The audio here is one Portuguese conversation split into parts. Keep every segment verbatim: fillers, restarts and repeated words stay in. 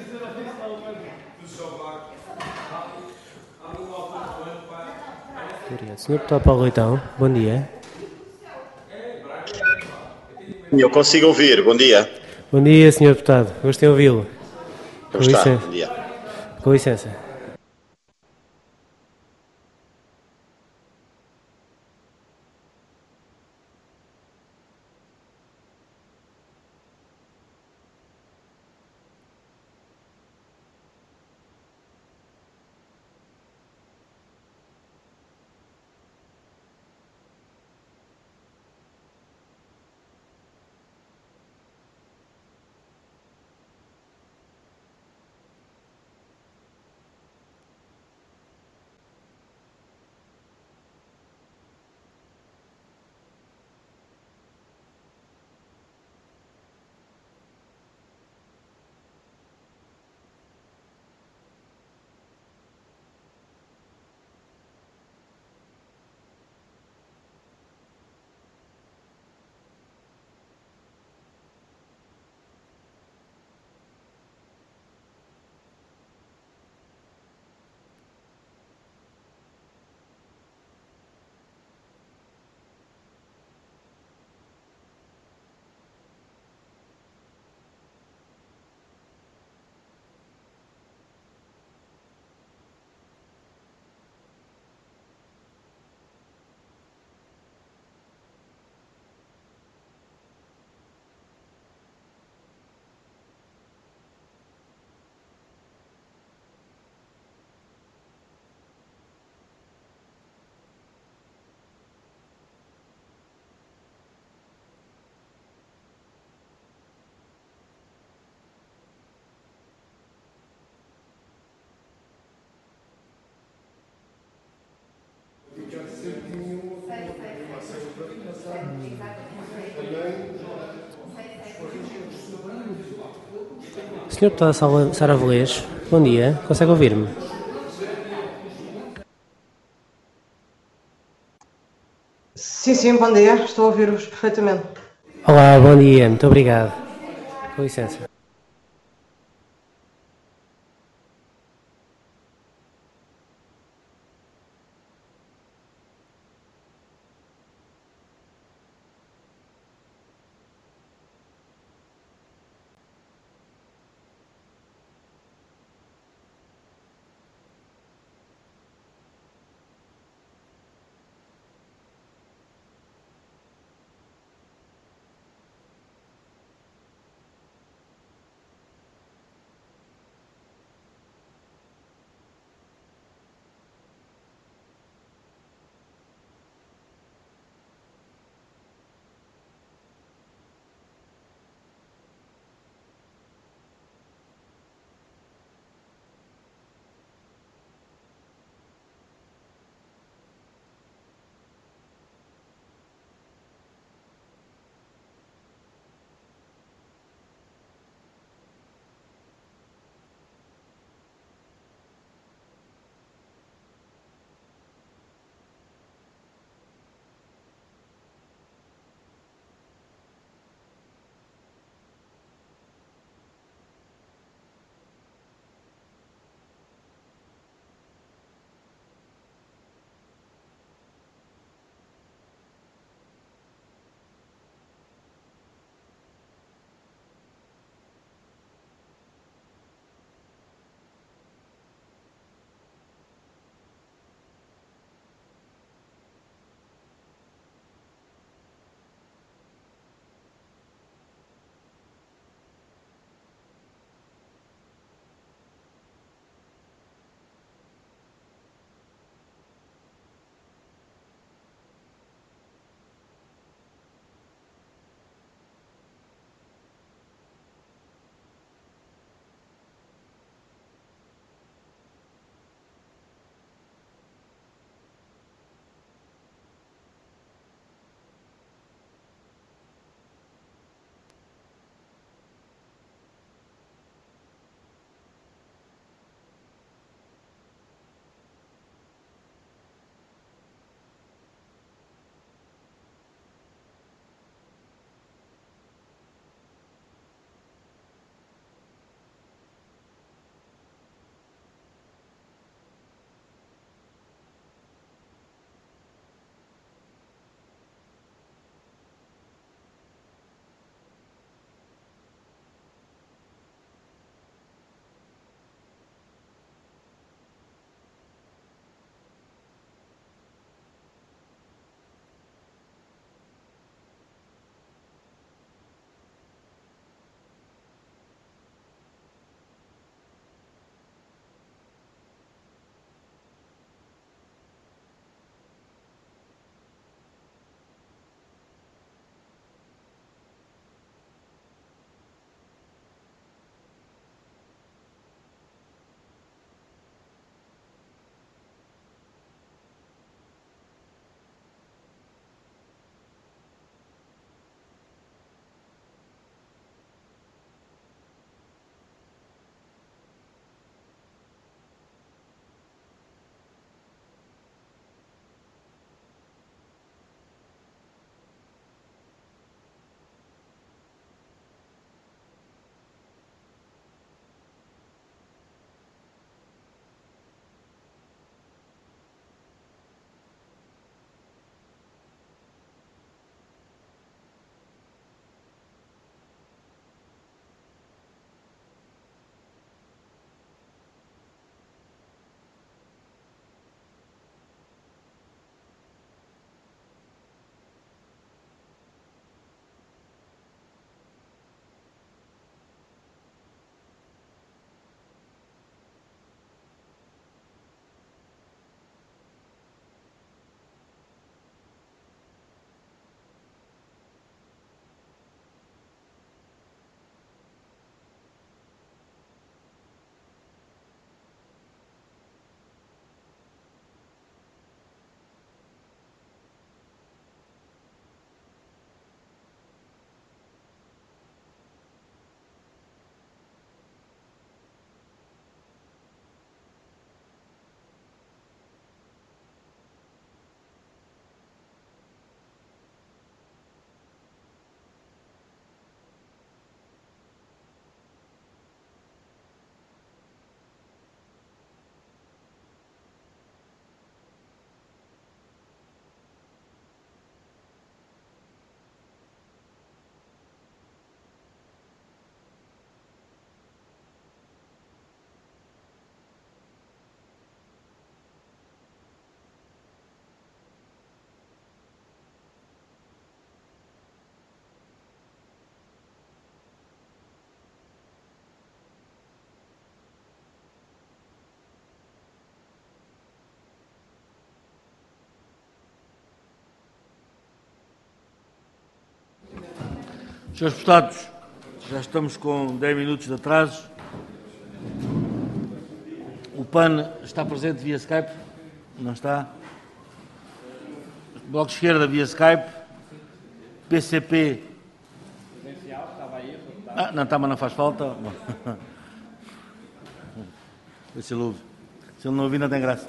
senhor Deputado Paulo Leitão, bom dia. Eu consigo ouvir, bom dia. Bom dia, senhor Deputado, gostei de ouvi-lo. Como Com está? licença. Bom dia. Com licença. senhor Deputado Sara Velez, bom dia, consegue ouvir-me? Sim, sim, bom dia, estou a ouvir-vos perfeitamente. Olá, bom dia, muito obrigado. Com licença. Senhores deputados, já estamos com dez minutos de atraso. O P A N está presente via Skype? Não está? Bloco de Esquerda via Skype. P C P. Ah, não está, mas não faz falta. Se ele ouve. Se ele não ouvir, não tem graça.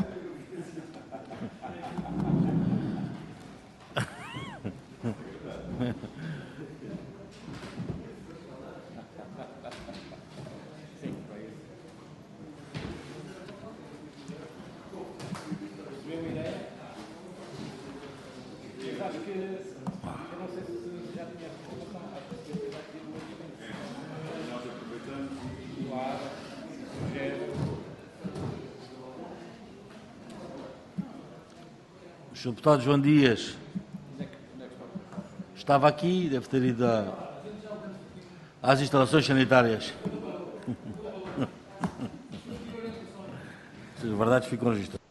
O senhor deputado João Dias estava aqui, deve ter ido a, às instalações sanitárias. As verdades ficam registradas.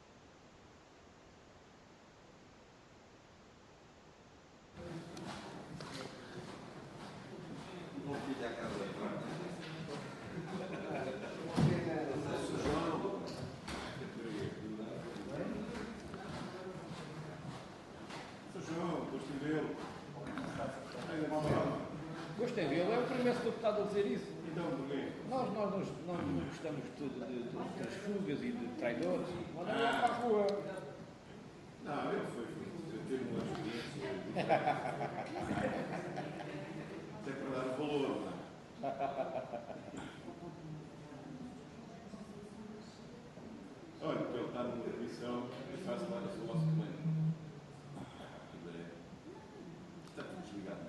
Gostei dele, é o primeiro deputado a dizer isso. Nós, nós, nós, nós não gostamos de, de, de, de transfugas e de traidores. Mandam ele para a rua. Não, ele foi. Eu tive uma experiência. Tem que dar o valor. Olha, para ele estar numa comissão, eu faço lá a sua vossa comanda. Está tudo desligado.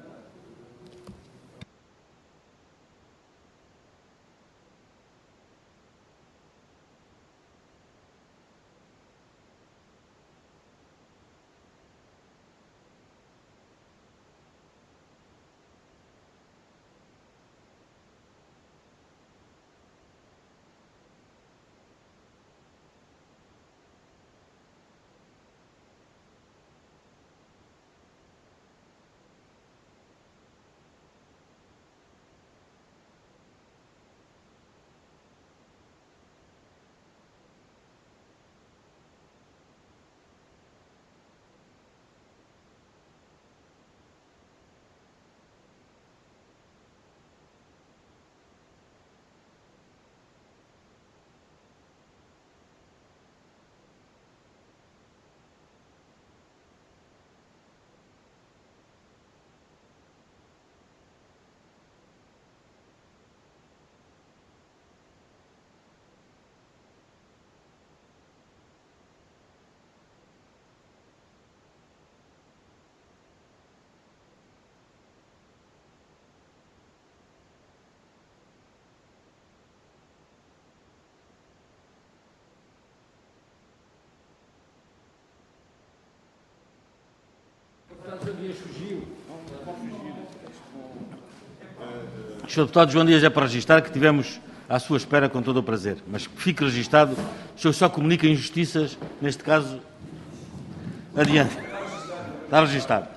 O senhor deputado João Dias é para registrar que tivemos à sua espera com todo o prazer, mas que fique registado, o senhor só comunica injustiças, neste caso, adiante. Está registado.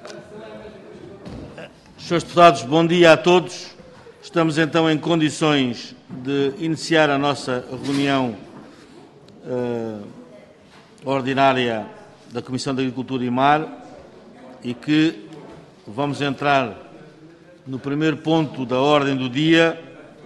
Senhores deputados, bom dia a todos. Estamos então em condições de iniciar a nossa reunião uh, ordinária da Comissão de Agricultura e Mar e que vamos entrar no primeiro ponto da ordem do dia.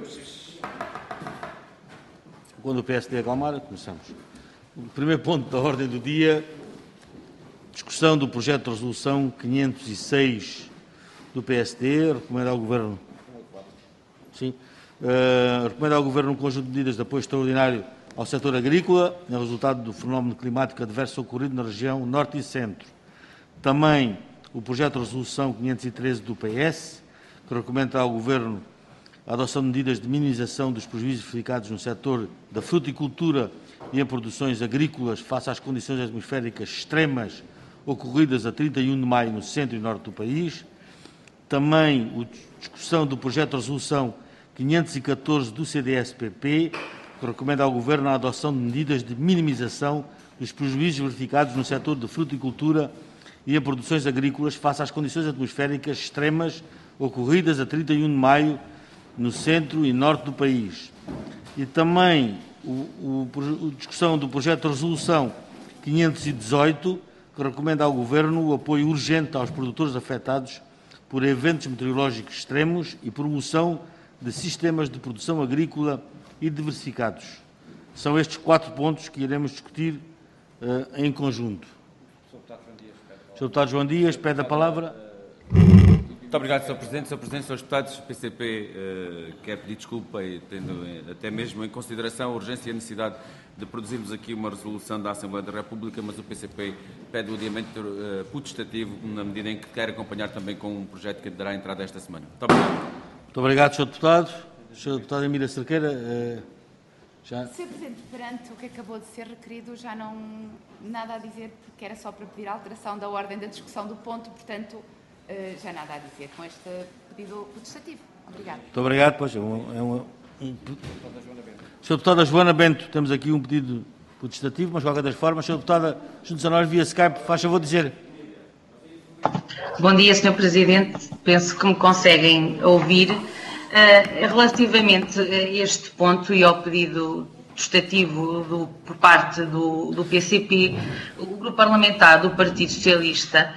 Quando o P S D acalmar, começamos. O primeiro ponto da ordem do dia, discussão do projeto de resolução quinhentos e seis do P S D, recomenda ao Governo. Sim. Uh, recomenda ao Governo um conjunto de medidas de apoio extraordinário ao setor agrícola, no resultado do fenómeno climático adverso ocorrido na região Norte e Centro. Também o projeto de resolução quinhentos e treze do P S, que recomenda ao Governo a adoção de medidas de minimização dos prejuízos verificados no setor da fruticultura e em produções agrícolas face às condições atmosféricas extremas ocorridas a trinta e um de maio no centro e norte do país. Também a discussão do projeto de resolução quinhentos e catorze do C D S P P, que recomenda ao Governo a adoção de medidas de minimização dos prejuízos verificados no setor de fruticultura e em produções agrícolas face às condições atmosféricas extremas ocorridas a trinta e um de maio no centro e norte do país. E também o, o, a discussão do projeto de resolução quinhentos e dezoito, que recomenda ao Governo o apoio urgente aos produtores afetados por eventos meteorológicos extremos e promoção de sistemas de produção agrícola e diversificados. São estes quatro pontos que iremos discutir uh, em conjunto. senhor Deputado João Dias, pede a palavra. Muito obrigado, senhor Presidente. senhor Presidente, senhores Deputados, o P C P uh, quer pedir desculpa e tendo até mesmo em consideração a urgência e a necessidade de produzirmos aqui uma resolução da Assembleia da República, mas o P C P pede o adiamento uh, putestativo na medida em que quer acompanhar também com um projeto que dará entrada esta semana. Muito obrigado. Muito obrigado, senhor Deputado. senhor Deputado Emília Cerqueira, uh, já... senhor Presidente, perante o que acabou de ser requerido, já não nada a dizer, porque era só para pedir a alteração da ordem da discussão do ponto, portanto, uh, já nada a dizer com este pedido putestativo. Obrigado. Muito obrigado. Pois, é um, é um, um... senhor Deputada Joana Bento, temos aqui um pedido putestativo, mas de qualquer das formas, senhor Deputada, juntos a nós via Skype, faz favor de dizer. Bom dia, senhor Presidente. Penso que me conseguem ouvir. Uh, relativamente a este ponto e ao pedido putestativo do, por parte do, do P C P, o Grupo Parlamentar do Partido Socialista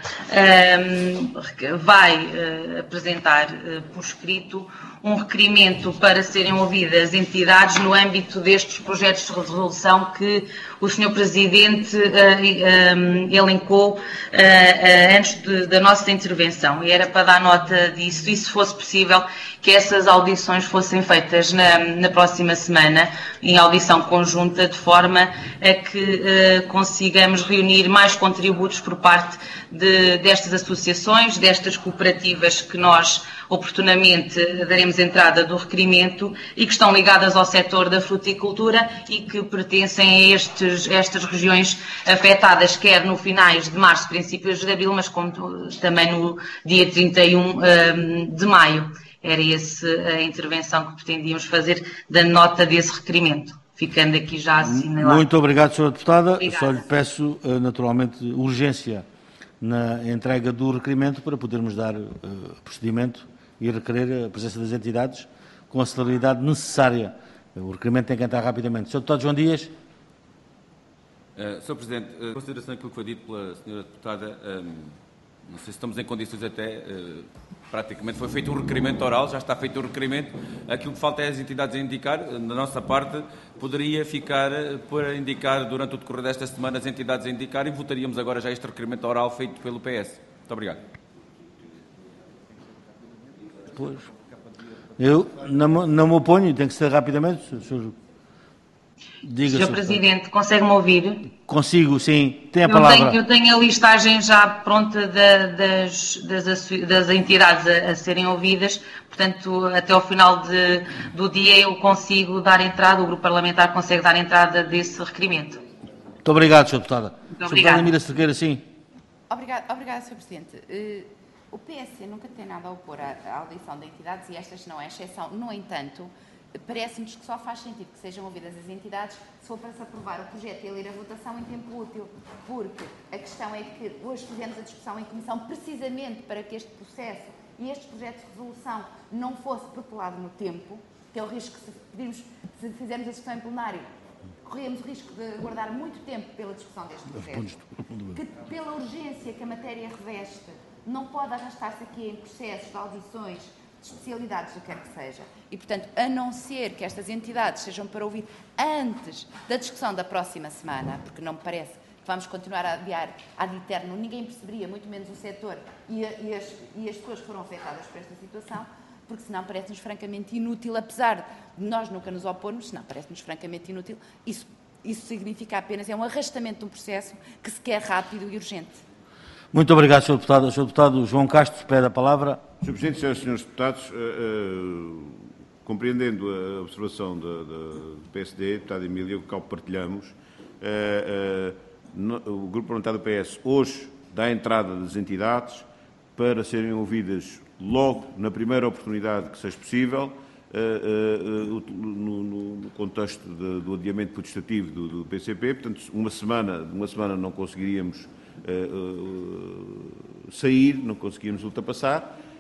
uh, vai uh, apresentar uh, por escrito um requerimento para serem ouvidas entidades no âmbito destes projetos de resolução que o senhor Presidente uh, um, elencou uh, uh, antes de, da nossa intervenção. E era para dar nota disso, e se fosse possível que essas audições fossem feitas na, na próxima semana, em audição conjunta, de forma a que uh, consigamos reunir mais contributos por parte de, destas associações, destas cooperativas que nós oportunamente daremos entrada do requerimento e que estão ligadas ao setor da fruticultura e que pertencem a estes, estas regiões afetadas, quer no finais de março, princípios de abril, mas como também no dia trinta e um de maio. Era essa a intervenção que pretendíamos fazer da nota desse requerimento. Ficando aqui já assinalado. Muito obrigado, senhora Deputada. Obrigada. Só lhe peço, naturalmente, urgência na entrega do requerimento para podermos dar uh, procedimento e requerer a presença das entidades com a celeridade necessária. O requerimento tem que entrar rapidamente. senhor Deputado João Dias. Uh, senhor Presidente, uh, em consideração daquilo que foi dito pela senhora Deputada, um, não sei se estamos em condições até, uh, praticamente foi feito um requerimento oral, já está feito o requerimento, aquilo que falta é as entidades a indicar, da nossa parte, poderia ficar uh, para indicar durante o decorrer desta semana as entidades a indicar e votaríamos agora já este requerimento oral feito pelo P S. Muito obrigado. Pois. Eu não, não me oponho, tem que ser rapidamente. Senhor, diga, senhor Presidente, consegue-me ouvir? Consigo, sim. Tem a eu palavra. Tenho, eu tenho a listagem já pronta da, das, das, das entidades a, a serem ouvidas, portanto, até ao final de, do dia eu consigo dar entrada, o Grupo Parlamentar consegue dar entrada desse requerimento. Muito obrigado, senhor Deputada. Muito obrigado. Emília Cerqueira, sim. Obrigado, obrigado, senhor Presidente. Uh, o P S C nunca tem nada a opor à, à audição de entidades e estas não é exceção. No entanto, parece-nos que só faz sentido que sejam ouvidas as entidades se for para se aprovar o projeto e ele ir à votação em tempo útil, porque a questão é que hoje fizemos a discussão em comissão precisamente para que este processo e este projeto de resolução não fosse propelado no tempo, que é o risco que se, pedimos, se fizermos a discussão em plenário, corríamos o risco de aguardar muito tempo pela discussão deste projeto, que pela urgência que a matéria reveste não pode arrastar-se aqui em processos de audições, de especialidades, o que quer que seja. E, portanto, a não ser que estas entidades sejam para ouvir antes da discussão da próxima semana, porque não me parece que vamos continuar a adiar ad eterno, ninguém perceberia, muito menos o setor e, a, e, as, e as pessoas que foram afetadas por esta situação, porque senão parece-nos francamente inútil, apesar de nós nunca nos opormos, senão parece-nos francamente inútil, isso, isso significa apenas, é um arrastamento de um processo que se quer rápido e urgente. Muito obrigado, senhor Deputado. senhor Deputado João Castro, pede a palavra. senhor Presidente, senhoras e senhores deputados, uh, uh, compreendendo a observação do P S D, deputado Emília, o qual partilhamos, uh, uh, no, o Grupo Parlamentar do P S hoje dá entrada das entidades para serem ouvidas logo na primeira oportunidade que seja possível, uh, uh, uh, no, no contexto de, do adiamento putestativo do, do P C P. Portanto, uma semana, uma semana não conseguiríamos Uh, uh, sair, não conseguimos ultrapassar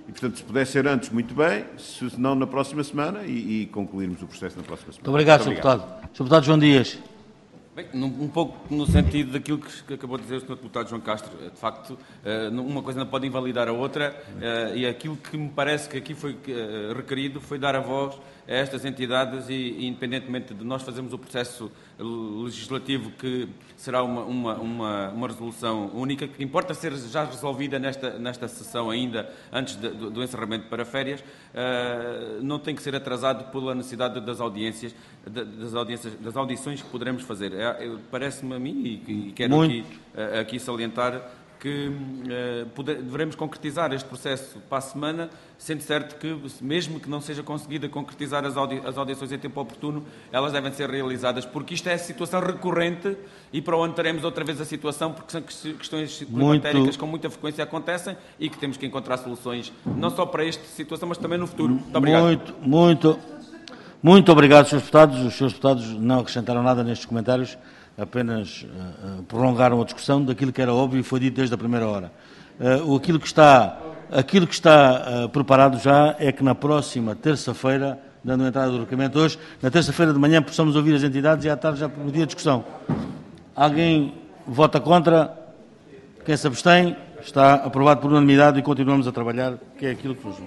E, portanto, se puder ser antes, muito bem, se não, na próxima semana, e, e concluirmos o processo na próxima semana. Muito obrigado, senhor Deputado. senhor Deputado João Dias. Bem, um pouco no sentido daquilo que acabou de dizer o senhor Deputado João Castro. De facto, uma coisa não pode invalidar a outra, e aquilo que me parece que aqui foi requerido foi dar a voz a estas entidades e, independentemente de nós fazermos o processo legislativo, que será uma, uma, uma, uma resolução única, que importa ser já resolvida nesta, nesta sessão ainda, antes de, do, do encerramento para férias, uh, não tem que ser atrasado pela necessidade das audiências, das, audiências, das audições que poderemos fazer. É, parece-me a mim, e, e quero aqui, uh, aqui salientar, que uh, poder, devemos concretizar este processo para a semana, sendo certo que, mesmo que não seja conseguida concretizar as, audi as audições em tempo oportuno, elas devem ser realizadas, porque isto é a situação recorrente e para onde teremos outra vez a situação, porque são questões climatéricas que com muita frequência acontecem e que temos que encontrar soluções, não só para esta situação, mas também no futuro. Muito obrigado. Muito, muito, muito obrigado, senhores Deputados. Os senhores Deputados não acrescentaram nada nestes comentários, apenas uh, prolongaram a discussão daquilo que era óbvio e foi dito desde a primeira hora. Uh, aquilo que está, aquilo que está uh, preparado já é que na próxima terça-feira, dando entrada do requerimento hoje, na terça-feira de manhã possamos ouvir as entidades e à tarde já pedir a discussão. Alguém vota contra? Quem se abstém? Está aprovado por unanimidade e continuamos a trabalhar, que é aquilo que nos...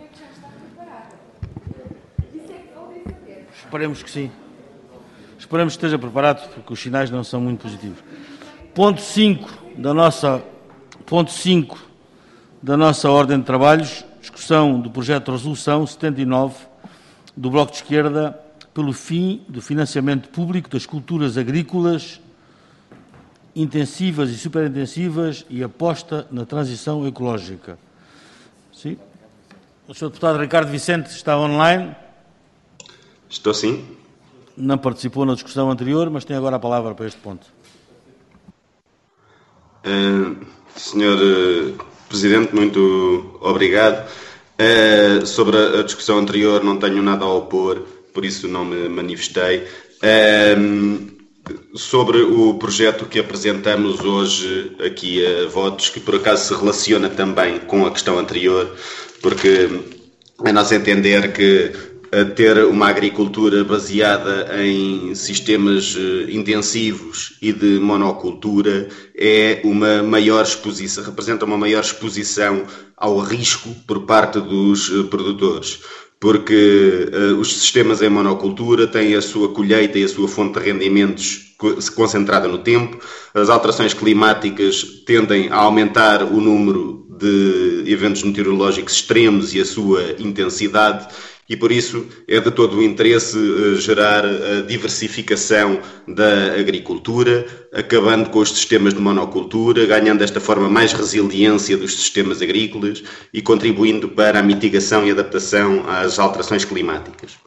Esperemos que sim. Esperamos que esteja preparado, porque os sinais não são muito positivos. Ponto cinco da nossa, ponto cinco da nossa ordem de trabalhos, discussão do projeto de resolução setenta e nove do Bloco de Esquerda pelo fim do financiamento público das culturas agrícolas intensivas e superintensivas e aposta na transição ecológica. Sim. O senhor Deputado Ricardo Vicente está online. Estou sim. Não participou na discussão anterior, mas tem agora a palavra para este ponto. Uh, senhor uh, Presidente, muito obrigado. Uh, sobre a, a discussão anterior não tenho nada a opor, por isso não me manifestei. Uh, sobre o projeto que apresentamos hoje aqui a votos, que por acaso se relaciona também com a questão anterior, porque é nosso entender que a ter uma agricultura baseada em sistemas intensivos e de monocultura é uma maior exposição, representa uma maior exposição ao risco por parte dos produtores, porque uh, os sistemas em monocultura têm a sua colheita e a sua fonte de rendimentos concentrada no tempo, as alterações climáticas tendem a aumentar o número de eventos meteorológicos extremos e a sua intensidade, e por isso é de todo o interesse uh, gerar a diversificação da agricultura, acabando com os sistemas de monocultura, ganhando desta forma mais resiliência dos sistemas agrícolas e contribuindo para a mitigação e adaptação às alterações climáticas.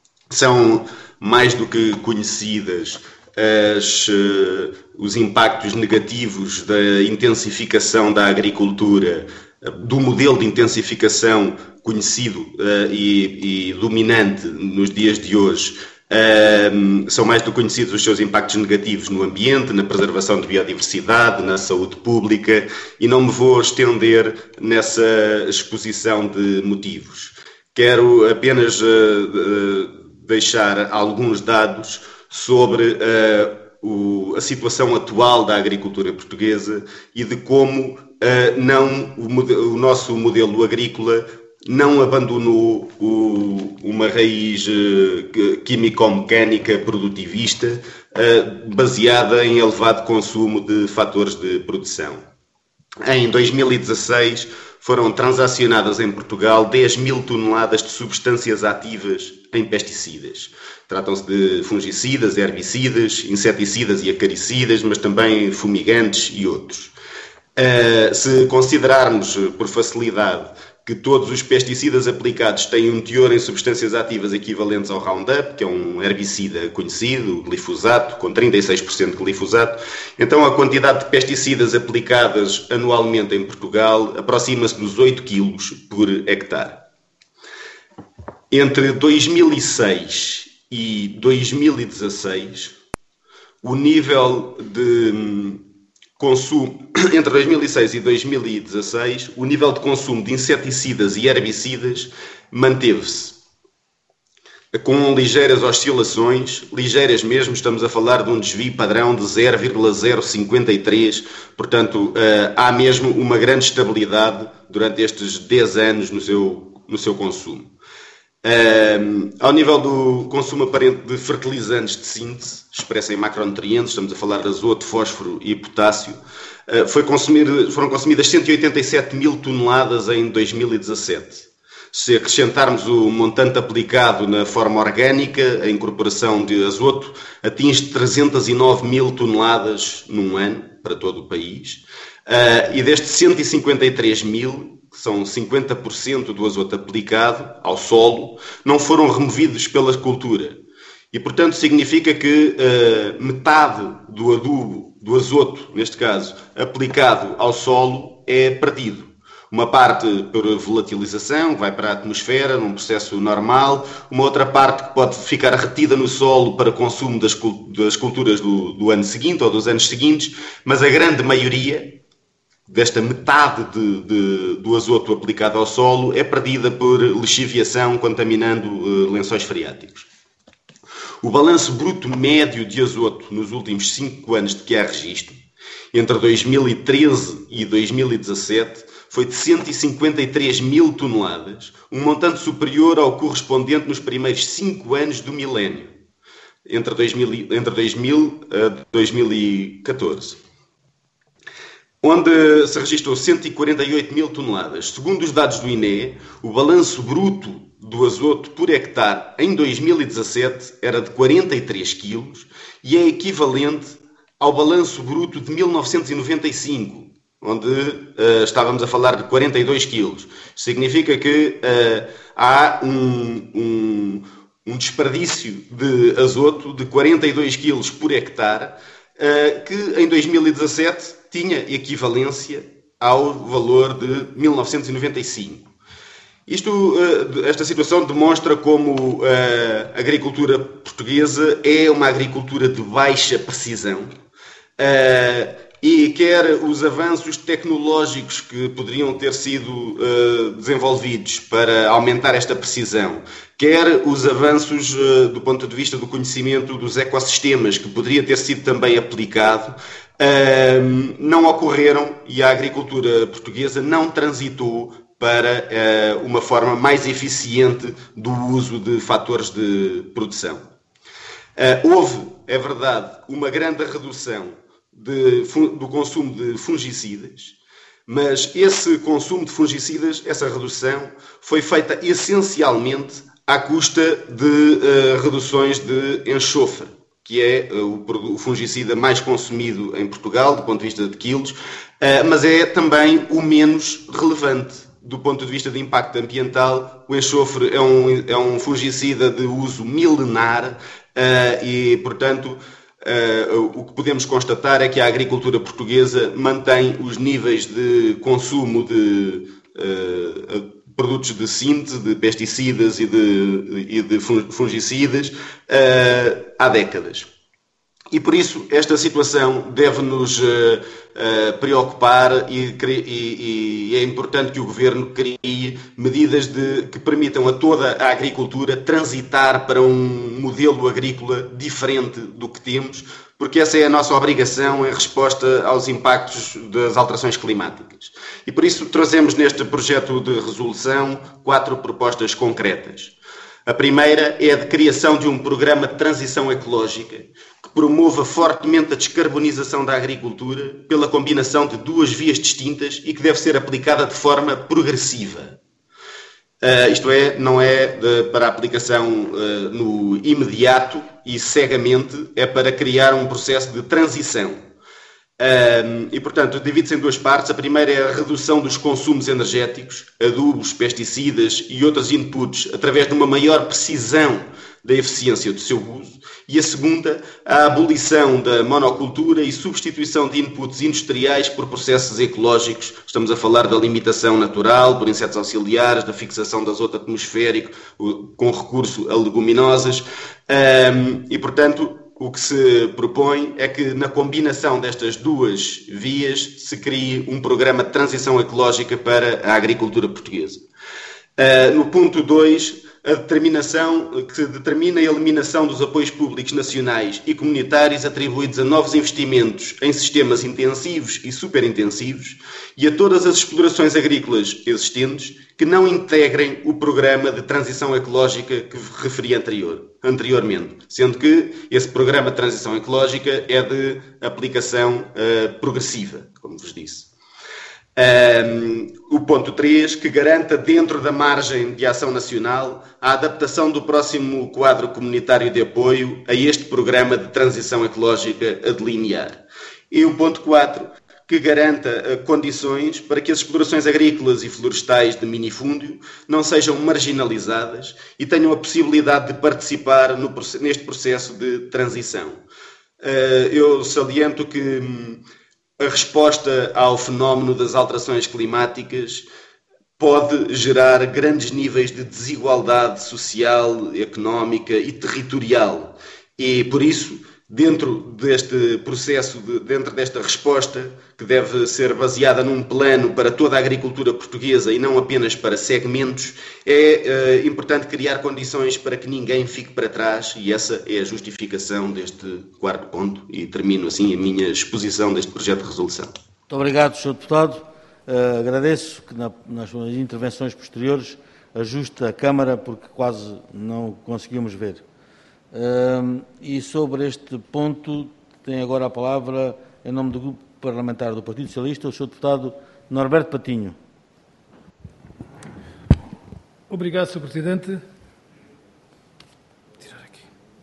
São mais do que conhecidas as, uh, os impactos negativos da intensificação da agricultura, do modelo de intensificação conhecido uh, e, e dominante nos dias de hoje. Uh, são mais do que conhecidos os seus impactos negativos no ambiente, na preservação de biodiversidade, na saúde pública, e não me vou estender nessa exposição de motivos. Quero apenas uh, uh, deixar alguns dados sobre uh, o, a situação atual da agricultura portuguesa e de como uh, não, o, o nosso modelo agrícola não abandonou o, uma raiz uh, químico-mecânica produtivista uh, baseada em elevado consumo de fatores de produção. Em dois mil e dezasseis foram transacionadas em Portugal dez mil toneladas de substâncias ativas em pesticidas. Tratam-se de fungicidas, herbicidas, inseticidas e acaricidas, mas também fumigantes e outros. Uh, se considerarmos, por facilidade, que todos os pesticidas aplicados têm um teor em substâncias ativas equivalentes ao Roundup, que é um herbicida conhecido, o glifosato, com trinta e seis por cento de glifosato, então a quantidade de pesticidas aplicadas anualmente em Portugal aproxima-se dos oito quilos por hectare. Entre dois mil e seis e dois mil e dezasseis, o nível de consumo, entre dois mil e seis e dois mil e dezasseis, o nível de consumo de inseticidas e herbicidas manteve-se com ligeiras oscilações, ligeiras mesmo, estamos a falar de um desvio padrão de zero vírgula zero cinquenta e três, portanto, há mesmo uma grande estabilidade durante estes dez anos no seu, no seu consumo. Um, ao nível do consumo aparente de fertilizantes de síntese, expresso em macronutrientes, estamos a falar de azoto, fósforo e potássio, uh, foi consumir, foram consumidas cento e oitenta e sete mil toneladas em dois mil e dezassete. Se acrescentarmos o montante aplicado na forma orgânica, a incorporação de azoto atinge trezentas e nove mil toneladas num ano para todo o país. Uh, e destes cento e cinquenta e três mil, que são cinquenta por cento do azoto aplicado ao solo, não foram removidos pela cultura. E, portanto, significa que uh, metade do adubo, do azoto, neste caso, aplicado ao solo, é perdido. Uma parte por volatilização, que vai para a atmosfera, num processo normal. Uma outra parte que pode ficar retida no solo para consumo das, das culturas do, do ano seguinte ou dos anos seguintes. Mas a grande maioria desta metade de, de, do azoto aplicado ao solo é perdida por lixiviação, contaminando uh, lençóis freáticos. O balanço bruto médio de azoto nos últimos cinco anos de que há registro, entre dois mil e treze e dois mil e dezassete, foi de cento e cinquenta e três mil toneladas, um montante superior ao correspondente nos primeiros cinco anos do milénio, entre dois mil, entre dois mil a dois mil e catorze, onde se registrou cento e quarenta e oito mil toneladas. Segundo os dados do I N E, o balanço bruto do azoto por hectare em dois mil e dezassete era de quarenta e três quilos e é equivalente ao balanço bruto de mil novecentos e noventa e cinco, onde uh, estávamos a falar de quarenta e dois quilos. Significa que uh, há um, um, um desperdício de azoto de quarenta e dois quilos por hectare, uh, que em dois mil e dezassete tinha equivalência ao valor de mil novecentos e noventa e cinco. Isto, uh, esta situação demonstra como uh, a agricultura portuguesa é uma agricultura de baixa precisão, uh, e quer os avanços tecnológicos que poderiam ter sido uh, desenvolvidos para aumentar esta precisão, quer os avanços uh, do ponto de vista do conhecimento dos ecossistemas, que poderia ter sido também aplicado, uh, não ocorreram e a agricultura portuguesa não transitou para uh, uma forma mais eficiente do uso de fatores de produção. Uh, houve, é verdade, uma grande redução De, do consumo de fungicidas, mas esse consumo de fungicidas, essa redução, foi feita essencialmente à custa de uh, reduções de enxofre, que é uh, o, o fungicida mais consumido em Portugal, do ponto de vista de quilos, uh, mas é também o menos relevante do ponto de vista de impacto ambiental. O enxofre é um, é um fungicida de uso milenar uh, e, portanto, Uh, o que podemos constatar é que a agricultura portuguesa mantém os níveis de consumo de uh, produtos de síntese, de pesticidas e de, e de fungicidas uh, há décadas. E por isso esta situação deve-nos uh, uh, preocupar e, e, e é importante que o Governo crie medidas de, que permitam a toda a agricultura transitar para um modelo agrícola diferente do que temos, porque essa é a nossa obrigação em resposta aos impactos das alterações climáticas. E por isso trazemos neste projeto de resolução quatro propostas concretas. A primeira é a de criação de um programa de transição ecológica que promova fortemente a descarbonização da agricultura pela combinação de duas vias distintas e que deve ser aplicada de forma progressiva. Uh, isto é, não é de, para aplicação uh, no imediato e cegamente, é para criar um processo de transição. Um, e, portanto, divide-se em duas partes. A primeira é a redução dos consumos energéticos, adubos, pesticidas e outros inputs, através de uma maior precisão da eficiência do seu uso. E a segunda, a abolição da monocultura e substituição de inputs industriais por processos ecológicos. Estamos a falar da limitação natural por insetos auxiliares, da fixação de azoto atmosférico com recurso a leguminosas. Um, e, portanto, o que se propõe é que, na combinação destas duas vias, se crie um programa de transição ecológica para a agricultura portuguesa. Uh, no ponto dois, a determinação que determina a eliminação dos apoios públicos nacionais e comunitários atribuídos a novos investimentos em sistemas intensivos e superintensivos e a todas as explorações agrícolas existentes que não integrem o programa de transição ecológica que referi anterior, anteriormente, sendo que esse programa de transição ecológica é de aplicação uh, progressiva, como vos disse. Um, o ponto três, que garanta dentro da margem de ação nacional a adaptação do próximo quadro comunitário de apoio a este programa de transição ecológica a delinear. E o ponto quatro, que garanta uh, condições para que as explorações agrícolas e florestais de minifúndio não sejam marginalizadas e tenham a possibilidade de participar no, neste processo de transição. Uh, eu saliento que hum, a resposta ao fenómeno das alterações climáticas pode gerar grandes níveis de desigualdade social, económica e territorial. E, por isso, dentro deste processo, de, dentro desta resposta, que deve ser baseada num plano para toda a agricultura portuguesa e não apenas para segmentos, é uh, importante criar condições para que ninguém fique para trás, e essa é a justificação deste quarto ponto, e termino assim a minha exposição deste projeto de resolução. Muito obrigado, senhor Deputado. Uh, agradeço que na, nas intervenções posteriores ajuste a Câmara, porque quase não conseguimos ver. Uh, e sobre este ponto tem agora a palavra, em nome do Grupo Parlamentar do Partido Socialista, o senhor Deputado Norberto Patinho. Obrigado, senhor Presidente. Tirar aqui.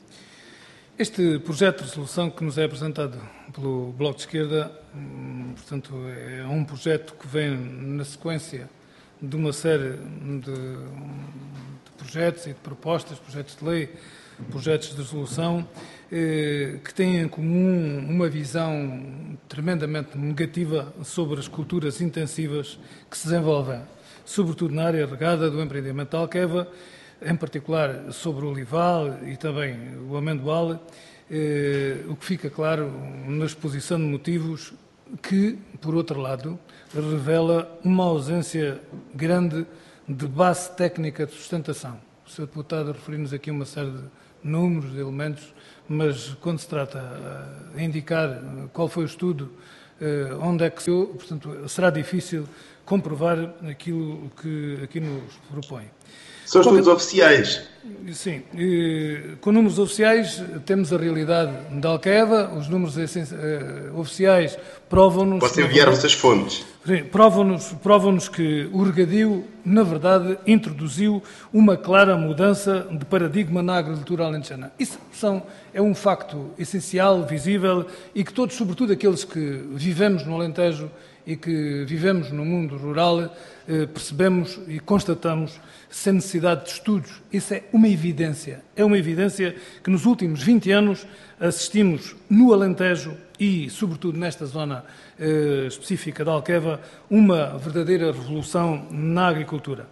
Este projeto de resolução que nos é apresentado pelo Bloco de Esquerda, portanto, é um projeto que vem na sequência de uma série de, de projetos e de propostas, projetos de lei, projetos de resolução, eh, que têm em comum uma visão tremendamente negativa sobre as culturas intensivas que se desenvolvem, sobretudo na área regada do empreendimento de Alqueva, em particular sobre o olival e também o amendoal, eh, o que fica claro na exposição de motivos que, por outro lado, revela uma ausência grande de base técnica de sustentação. O senhor Deputado referiu-nos aqui uma série de números, de elementos, mas quando se trata a indicar qual foi o estudo, onde é que se deu, portanto, será difícil comprovar aquilo que aqui nos propõe. São estudos oficiais. Sim. Com números oficiais temos a realidade da Alqueva, os números oficiais provam-nos... Posso enviar-vos as fontes. Sim, provam-nos, provam-nos que o regadio, na verdade, introduziu uma clara mudança de paradigma na agricultura alentejana. Isso são, é um facto essencial, visível, e que todos, sobretudo aqueles que vivemos no Alentejo e que vivemos no mundo rural, eh, percebemos e constatamos sem necessidade de estudos. Isso é uma evidência. É uma evidência que nos últimos vinte anos assistimos no Alentejo e, sobretudo, nesta zona eh, específica da Alqueva, uma verdadeira revolução na agricultura.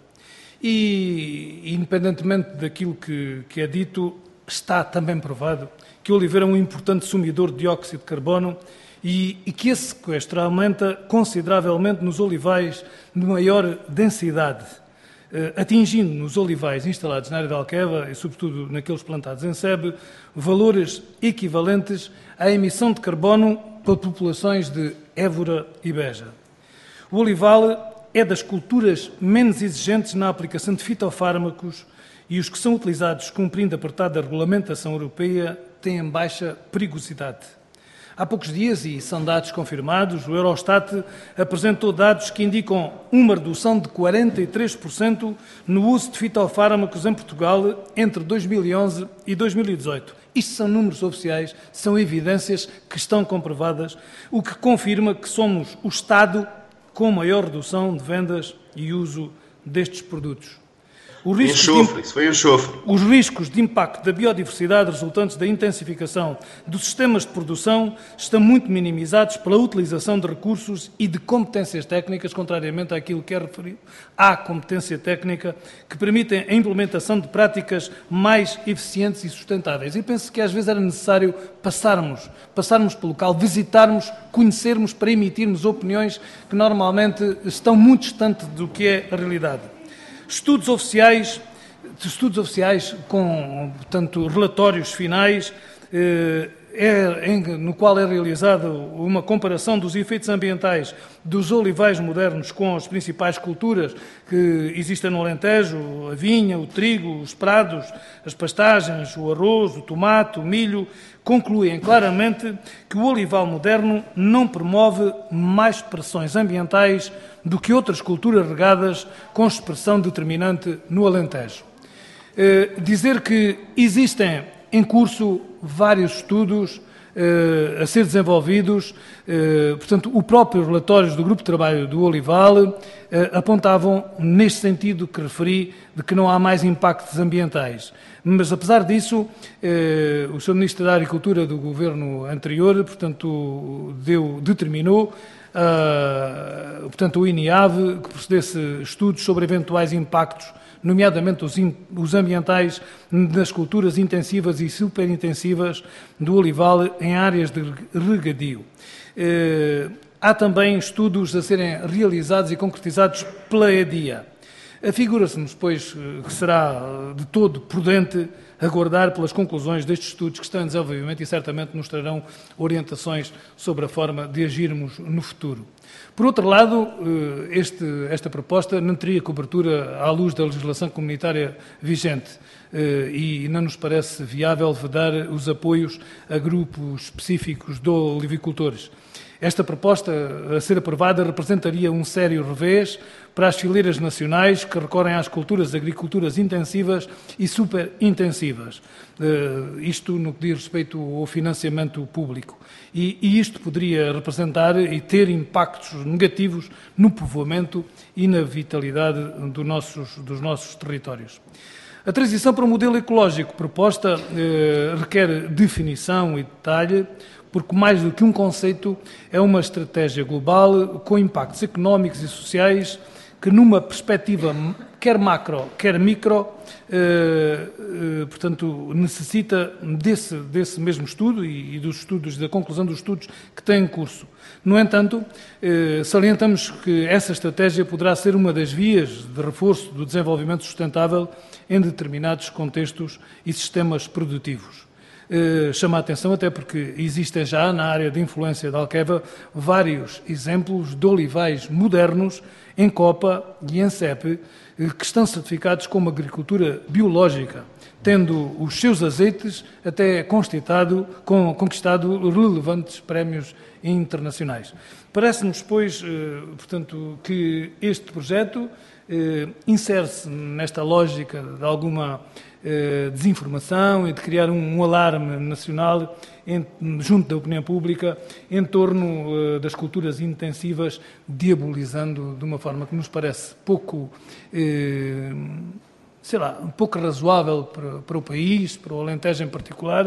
E, independentemente daquilo que, que é dito, está também provado que o oliveira é um importante sumidor de dióxido de carbono e, e que esse sequestro aumenta consideravelmente nos olivais de maior densidade, eh, atingindo nos olivais instalados na área da Alqueva e, sobretudo, naqueles plantados em sebe, valores equivalentes à emissão de carbono para populações de Évora e Beja. O olival é das culturas menos exigentes na aplicação de fitofármacos e os que são utilizados cumprindo a apertada regulamentação europeia têm baixa perigosidade. Há poucos dias, e são dados confirmados, o Eurostat apresentou dados que indicam uma redução de quarenta e três por cento no uso de fitofármacos em Portugal entre dois mil e onze e dois mil e dezoito. Isto são números oficiais, são evidências que estão comprovadas, o que confirma que somos o Estado com maior redução de vendas e uso destes produtos. Os riscos, enxofre, de, isso foi enxofre. os riscos de impacto da biodiversidade resultantes da intensificação dos sistemas de produção estão muito minimizados pela utilização de recursos e de competências técnicas, contrariamente àquilo que é referido à competência técnica, que permitem a implementação de práticas mais eficientes e sustentáveis. E penso que às vezes era necessário passarmos, passarmos pelo local, visitarmos, conhecermos, para emitirmos opiniões que normalmente estão muito distantes do que é a realidade. Estudos oficiais, estudos oficiais com, portanto, relatórios finais, eh, é, em, no qual é realizada uma comparação dos efeitos ambientais dos olivais modernos com as principais culturas que existem no Alentejo, a vinha, o trigo, os prados, as pastagens, o arroz, o tomate, o milho, concluem claramente que o olival moderno não promove mais pressões ambientais do que outras culturas regadas com expressão determinante no Alentejo. Eh, dizer que existem em curso vários estudos eh, a ser desenvolvidos, eh, portanto, o próprio relatórios do Grupo de Trabalho do Olival eh, apontavam neste sentido que referi, de que não há mais impactos ambientais. Mas, apesar disso, eh, o senhor Ministro da Agricultura do Governo anterior, portanto, deu, determinou Uh, portanto, o I N I A V, que procedesse estudos sobre eventuais impactos, nomeadamente os, in, os ambientais, das culturas intensivas e superintensivas do olival em áreas de regadio. Uh, há também estudos a serem realizados e concretizados pela E D I A. Afigura-se-nos, pois, que será de todo prudente aguardar pelas conclusões destes estudos que estão em desenvolvimento e certamente nos trarão orientações sobre a forma de agirmos no futuro. Por outro lado, este, esta proposta não teria cobertura à luz da legislação comunitária vigente e não nos parece viável vedar os apoios a grupos específicos de olivicultores. Esta proposta, a ser aprovada, representaria um sério revés para as fileiras nacionais que recorrem às culturas agriculturas intensivas e superintensivas. Uh, isto no que diz respeito ao financiamento público. E, e isto poderia representar e ter impactos negativos no povoamento e na vitalidade do nossos, dos nossos territórios. A transição para o modelo ecológico proposta uh, requer definição e detalhe, porque mais do que um conceito é uma estratégia global com impactos económicos e sociais que numa perspectiva quer macro, quer micro, eh, eh, portanto, necessita desse, desse mesmo estudo e, e dos estudos, da conclusão dos estudos que têm em curso. No entanto, eh, salientamos que essa estratégia poderá ser uma das vias de reforço do desenvolvimento sustentável em determinados contextos e sistemas produtivos. Uh, chama a atenção até porque existem já na área de influência da Alqueva vários exemplos de olivais modernos em copa e em cepe uh, que estão certificados como agricultura biológica, tendo os seus azeites até conquistado, com, conquistado relevantes prémios internacionais. Parece-nos, pois, uh, portanto, que este projeto uh, insere-se nesta lógica de alguma desinformação e de criar um, um alarme nacional em, junto da opinião pública em torno uh, das culturas intensivas, diabolizando de uma forma que nos parece pouco, eh, sei lá, um pouco razoável para, para o país, para o Alentejo em particular,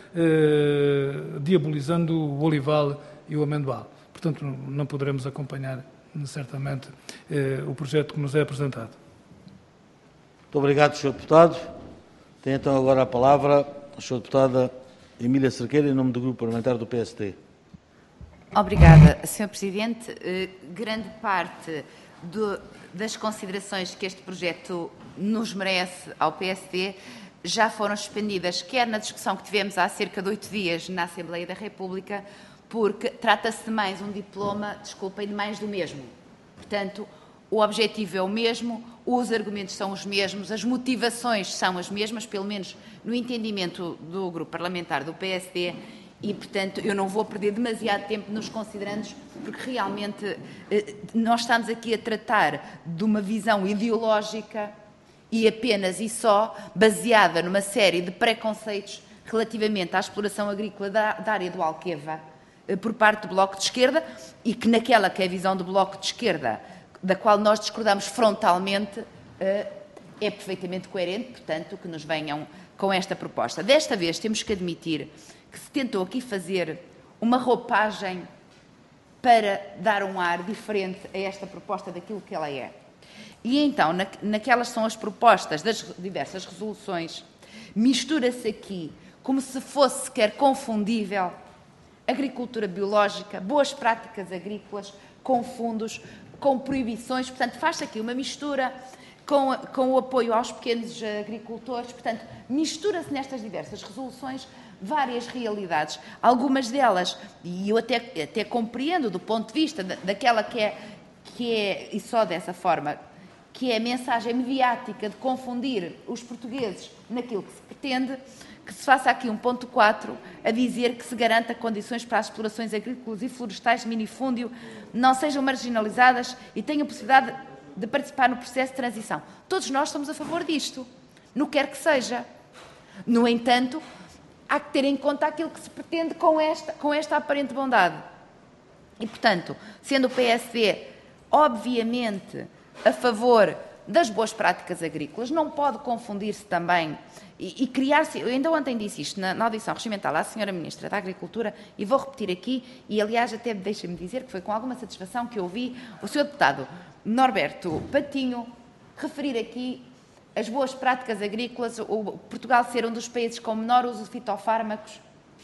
eh, diabolizando o olival e o amendoal. Portanto, não poderemos acompanhar, certamente, eh, o projeto que nos é apresentado. Muito obrigado, senhor Deputado. Tem então agora a palavra a senhora Deputada Emília Cerqueira, em nome do Grupo Parlamentar do P S D. Obrigada, senhor Presidente. Grande parte do, das considerações que este projeto nos merece ao P S D já foram suspendidas, quer na discussão que tivemos há cerca de oito dias na Assembleia da República, porque trata-se de mais um diploma, desculpem, de mais do mesmo. Portanto, o objetivo é o mesmo, os argumentos são os mesmos, as motivações são as mesmas, pelo menos no entendimento do Grupo Parlamentar do P S D, e, portanto, eu não vou perder demasiado tempo nos considerandos, porque realmente nós estamos aqui a tratar de uma visão ideológica e apenas e só baseada numa série de preconceitos relativamente à exploração agrícola da, da área do Alqueva por parte do Bloco de Esquerda, e que naquela que é a visão do Bloco de Esquerda, da qual nós discordamos frontalmente, é perfeitamente coerente, portanto, que nos venham com esta proposta. Desta vez temos que admitir que se tentou aqui fazer uma roupagem para dar um ar diferente a esta proposta daquilo que ela é. E então, na, naquelas são as propostas das diversas resoluções, mistura-se aqui, como se fosse sequer confundível, agricultura biológica, boas práticas agrícolas, com fundos, com proibições, portanto, faz-se aqui uma mistura com, com o apoio aos pequenos agricultores, portanto, mistura-se nestas diversas resoluções várias realidades, algumas delas, e eu até, até compreendo do ponto de vista da, daquela que é, que é, e só dessa forma, que é a mensagem mediática de confundir os portugueses naquilo que se pretende, que se faça aqui um ponto quatro a dizer que se garanta condições para as explorações agrícolas e florestais de minifúndio não sejam marginalizadas e tenham possibilidade de participar no processo de transição. Todos nós estamos a favor disto, não quer que seja. No entanto, há que ter em conta aquilo que se pretende com esta, com esta aparente bondade. E, portanto, sendo o P S D, obviamente, a favor das boas práticas agrícolas, não pode confundir-se também e, e criar-se... Eu ainda ontem disse isto na, na audição regimental à senhora Ministra da Agricultura e vou repetir aqui, e aliás até deixem-me dizer que foi com alguma satisfação que eu ouvi o senhor deputado Norberto Patinho referir aqui as boas práticas agrícolas, o Portugal ser um dos países com menor uso de fitofármacos,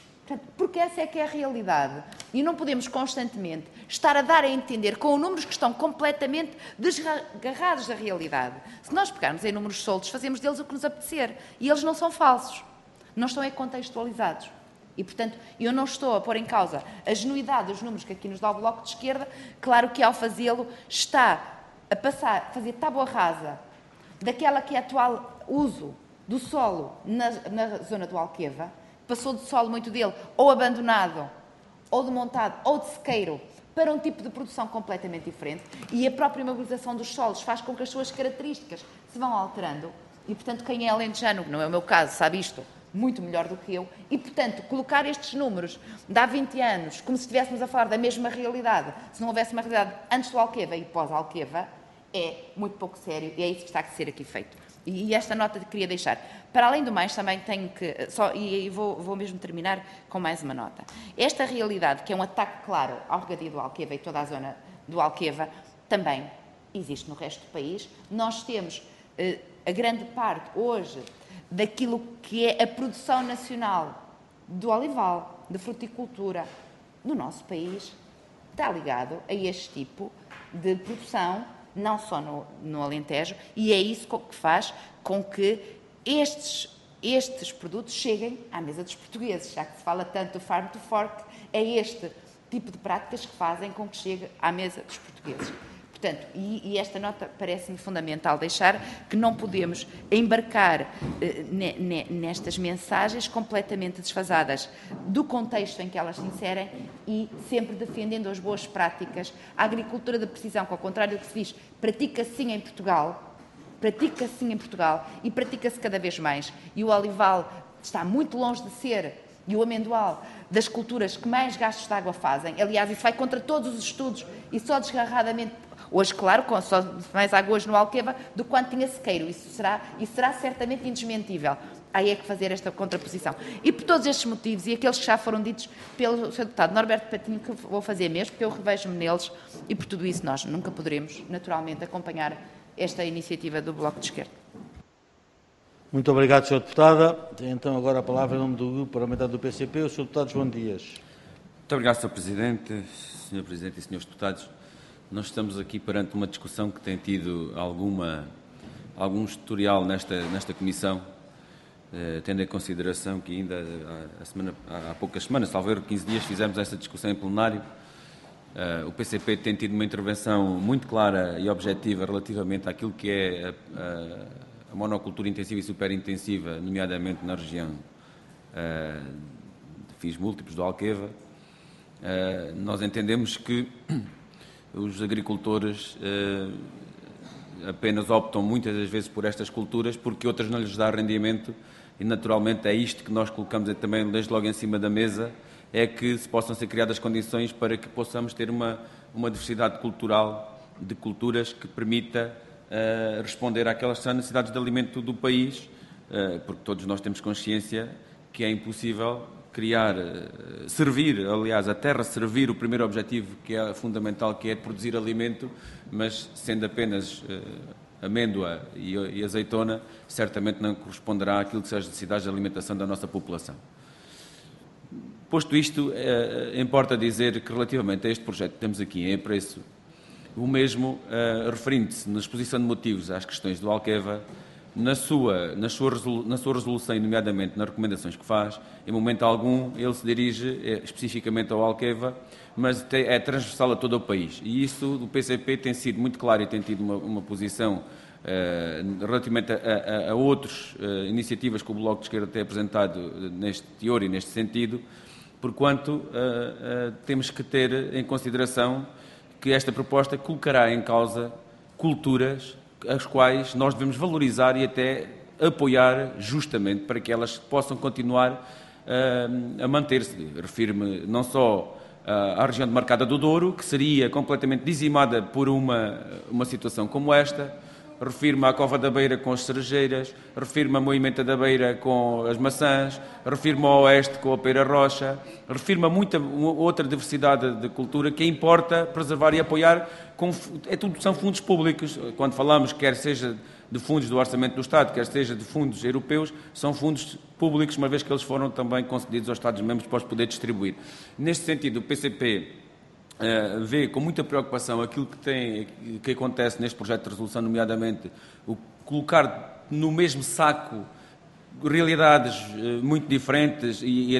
porque essa é que é a realidade. E não podemos constantemente estar a dar a entender com números que estão completamente desgarrados da realidade. Se nós pegarmos em números soltos, fazemos deles o que nos apetecer. E eles não são falsos. Não estão é contextualizados. E, portanto, eu não estou a pôr em causa a genuidade dos números que aqui nos dá o Bloco de Esquerda. Claro que, ao fazê-lo, está a passar, fazer tábua rasa daquela que é atual uso do solo na, na zona do Alqueva, passou de solo, muito dele, ou abandonado, ou desmontado, ou de sequeiro, para um tipo de produção completamente diferente. E a própria mobilização dos solos faz com que as suas características se vão alterando. E, portanto, quem é alentejano, que não é o meu caso, sabe isto muito melhor do que eu. E, portanto, colocar estes números de há vinte anos, como se estivéssemos a falar da mesma realidade, se não houvesse uma realidade antes do Alqueva e pós-Alqueva, é muito pouco sério e é isso que está a ser aqui feito. E esta nota que queria deixar. Para além do mais, também tenho que... Só, e vou, vou mesmo terminar com mais uma nota. Esta realidade, que é um ataque claro ao regadio do Alqueva e toda a zona do Alqueva, também existe no resto do país. Nós temos eh, a grande parte, hoje, daquilo que é a produção nacional do olival, de fruticultura, no nosso país, está ligado a este tipo de produção, não só no, no Alentejo, e é isso que faz com que estes, estes produtos cheguem à mesa dos portugueses. Já que se fala tanto do farm to fork, é este tipo de práticas que fazem com que chegue à mesa dos portugueses. Portanto, e, e esta nota parece-me fundamental deixar que não podemos embarcar eh, ne, ne, nestas mensagens completamente desfasadas do contexto em que elas se inserem e sempre defendendo as boas práticas. A agricultura de precisão, que ao contrário do que se diz, pratica-se sim em Portugal, pratica-se sim em Portugal e pratica-se cada vez mais. E o olival está muito longe de ser, e o amendoal, das culturas que mais gastos de água fazem. Aliás, isso vai contra todos os estudos e só desgarradamente... Hoje, claro, com só mais água hoje no Alqueva do quanto tinha sequeiro. Isso será, isso será certamente indesmentível. Aí é que fazer esta contraposição. E por todos estes motivos, e aqueles que já foram ditos pelo senhor deputado Norberto Patinho, que vou fazer mesmo, porque eu revejo-me neles, e por tudo isso nós nunca poderemos, naturalmente, acompanhar esta iniciativa do Bloco de Esquerda. Muito obrigado, senhora Deputada. Tem então agora a palavra em nome do Grupo Parlamentar do P C P, o senhor Deputado João Dias. Muito obrigado, senhor Presidente, senhor Presidente e senhores Deputados. Nós estamos aqui perante uma discussão que tem tido alguma, algum tutorial nesta, nesta comissão, eh, tendo em consideração que ainda há, a semana, há poucas semanas, talvez quinze dias, fizemos esta discussão em plenário. Eh, o P C P tem tido uma intervenção muito clara e objetiva relativamente àquilo que é a, a, a monocultura intensiva e superintensiva, nomeadamente na região eh, de fins múltiplos do Alqueva. Eh, nós entendemos que os agricultores eh, apenas optam muitas das vezes por estas culturas porque outras não lhes dá rendimento e naturalmente é isto que nós colocamos também desde logo em cima da mesa, é que se possam ser criadas condições para que possamos ter uma, uma diversidade cultural de culturas que permita uh, responder àquelas necessidades de alimento do país, uh, porque todos nós temos consciência que é impossível criar, uh, servir, aliás, a terra servir o primeiro objetivo que é fundamental, que é de produzir alimento, mas sendo apenas uh, amêndoa e, e azeitona, certamente não corresponderá àquilo que são as necessidades de alimentação da nossa população. Posto isto, eh, importa dizer que relativamente a este projeto que temos aqui em apreço, o mesmo, eh, referindo-se na exposição de motivos às questões do Alqueva, na sua, na, sua na sua resolução e nomeadamente nas recomendações que faz, em momento algum ele se dirige eh, especificamente ao Alqueva, mas é transversal a todo o país. E isso do P C P tem sido muito claro e tem tido uma, uma posição uh, relativamente a, a, a outras uh, iniciativas que o Bloco de Esquerda tem apresentado neste teor e neste sentido, porquanto uh, uh, temos que ter em consideração que esta proposta colocará em causa culturas as quais nós devemos valorizar e até apoiar justamente para que elas possam continuar uh, a manter-se. Refiro-me não só à região demarcada do Douro, que seria completamente dizimada por uma, uma situação como esta. Refiro-me à Cova da Beira com as cerejeiras, refiro-me à Moimenta da Beira com as maçãs, refiro-me ao Oeste com a Pera Rocha, refiro-me a muita outra diversidade de cultura que importa preservar e apoiar. Com, é tudo, são fundos públicos. Quando falamos, quer seja de fundos do Orçamento do Estado, quer seja de fundos europeus, são fundos públicos, uma vez que eles foram também concedidos aos Estados-membros para os poder distribuir. Neste sentido, o P C P uh, vê com muita preocupação aquilo que, tem, que acontece neste projeto de resolução, nomeadamente o colocar no mesmo saco realidades uh, muito diferentes e, e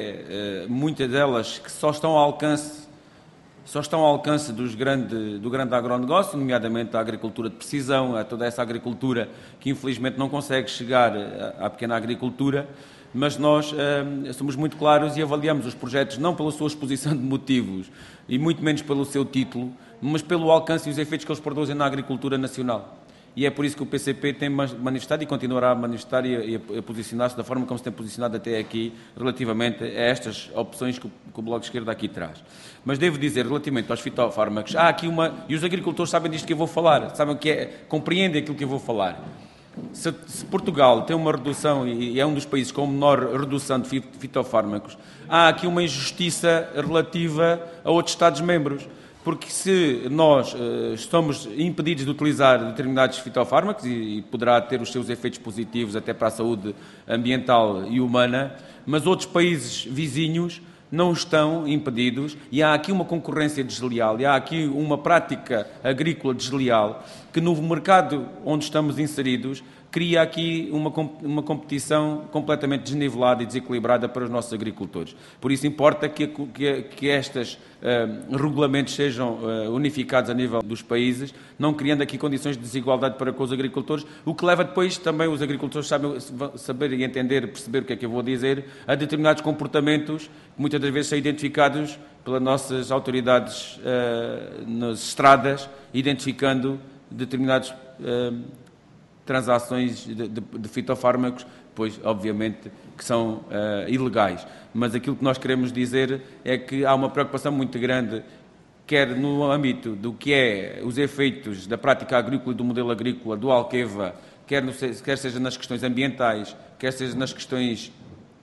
até uh, muitas delas que só estão ao alcance só estão ao alcance dos grande, do grande agronegócio, nomeadamente a agricultura de precisão, a toda essa agricultura que infelizmente não consegue chegar à pequena agricultura, mas nós eh, somos muito claros e avaliamos os projetos não pela sua exposição de motivos e muito menos pelo seu título, mas pelo alcance e os efeitos que eles produzem na agricultura nacional. E é por isso que o P C P tem manifestado e continuará a manifestar e a, a posicionar-se da forma como se tem posicionado até aqui relativamente a estas opções que o, que o Bloco de Esquerda aqui traz. Mas devo dizer, relativamente aos fitofármacos, há aqui uma... E os agricultores sabem disto que eu vou falar, sabem o que é, compreendem aquilo que eu vou falar. Se, se Portugal tem uma redução, e é um dos países com menor redução de fitofármacos, há aqui uma injustiça relativa a outros Estados-membros. Porque se nós uh, estamos impedidos de utilizar determinados fitofármacos, e, e poderá ter os seus efeitos positivos até para a saúde ambiental e humana, mas outros países vizinhos não estão impedidos, e há aqui uma concorrência desleal, e há aqui uma prática agrícola desleal, que no mercado onde estamos inseridos cria aqui uma, uma competição completamente desnivelada e desequilibrada para os nossos agricultores. Por isso importa que, que, que estes uh, regulamentos sejam uh, unificados a nível dos países, não criando aqui condições de desigualdade para com os agricultores, o que leva depois também os agricultores sabem, saber e entender, perceber o que é que eu vou dizer, a determinados comportamentos que muitas das vezes são identificados pelas nossas autoridades uh, nas estradas, identificando determinados uh, transações de, de, de fitofármacos, pois, obviamente, que são uh, ilegais. Mas aquilo que nós queremos dizer é que há uma preocupação muito grande, quer no âmbito do que é os efeitos da prática agrícola e do modelo agrícola do Alqueva, quer, no, quer seja nas questões ambientais, quer seja nas questões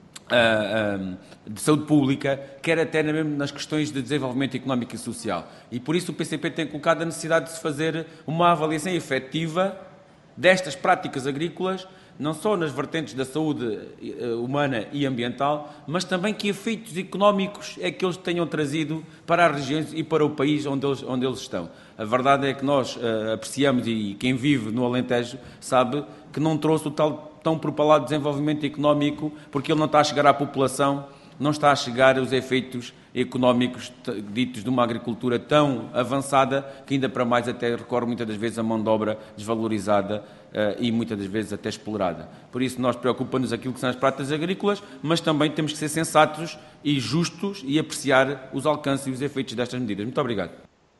uh, uh, de saúde pública, quer até mesmo nas questões de desenvolvimento económico e social. E por isso o P C P tem colocado a necessidade de se fazer uma avaliação efetiva destas práticas agrícolas, não só nas vertentes da saúde humana e ambiental, mas também que efeitos económicos é que eles tenham trazido para as regiões e para o país onde eles, onde eles estão. A verdade é que nós uh, apreciamos, e quem vive no Alentejo sabe, que não trouxe o tal tão propalado desenvolvimento económico, porque ele não está a chegar à população, não está a chegar aos efeitos económicos ditos de uma agricultura tão avançada que ainda para mais até recorre muitas das vezes a mão de obra desvalorizada uh, e muitas das vezes até explorada. Por isso nós preocupamos aquilo que são as práticas agrícolas, mas também temos que ser sensatos e justos e apreciar os alcances e os efeitos destas medidas. Muito obrigado.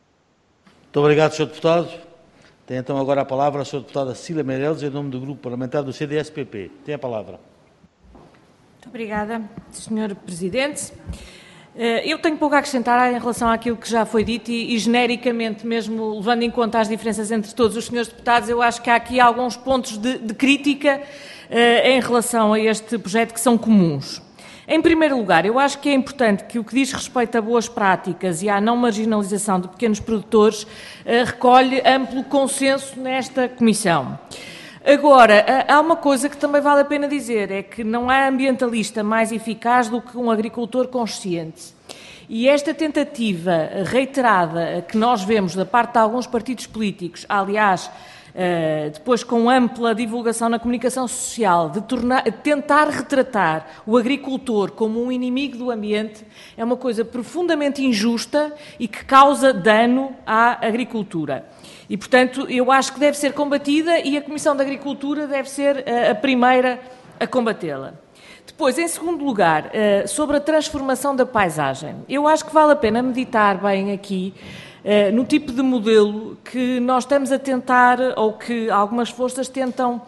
Muito obrigado, senhor Deputado. Tem então agora a palavra a senhora Deputada Cília Meireles, em nome do Grupo Parlamentar do C D S P P. Tem a palavra. Muito obrigada, senhor Presidente. Eu tenho pouco a acrescentar em relação àquilo que já foi dito e, e, genericamente, mesmo levando em conta as diferenças entre todos os senhores deputados, eu acho que há aqui alguns pontos de, de crítica uh, em relação a este projeto que são comuns. Em primeiro lugar, eu acho que é importante que o que diz respeito a boas práticas e à não marginalização de pequenos produtores uh, recolhe amplo consenso nesta Comissão. Agora, há uma coisa que também vale a pena dizer, é que não há ambientalista mais eficaz do que um agricultor consciente. E esta tentativa reiterada que nós vemos da parte de alguns partidos políticos, aliás, depois com ampla divulgação na comunicação social, de tornar, tentar retratar o agricultor como um inimigo do ambiente, é uma coisa profundamente injusta e que causa dano à agricultura. E, portanto, eu acho que deve ser combatida e a Comissão de Agricultura deve ser a primeira a combatê-la. Depois, em segundo lugar, sobre a transformação da paisagem. Eu acho que vale a pena meditar bem aqui no tipo de modelo que nós estamos a tentar, ou que algumas forças tentam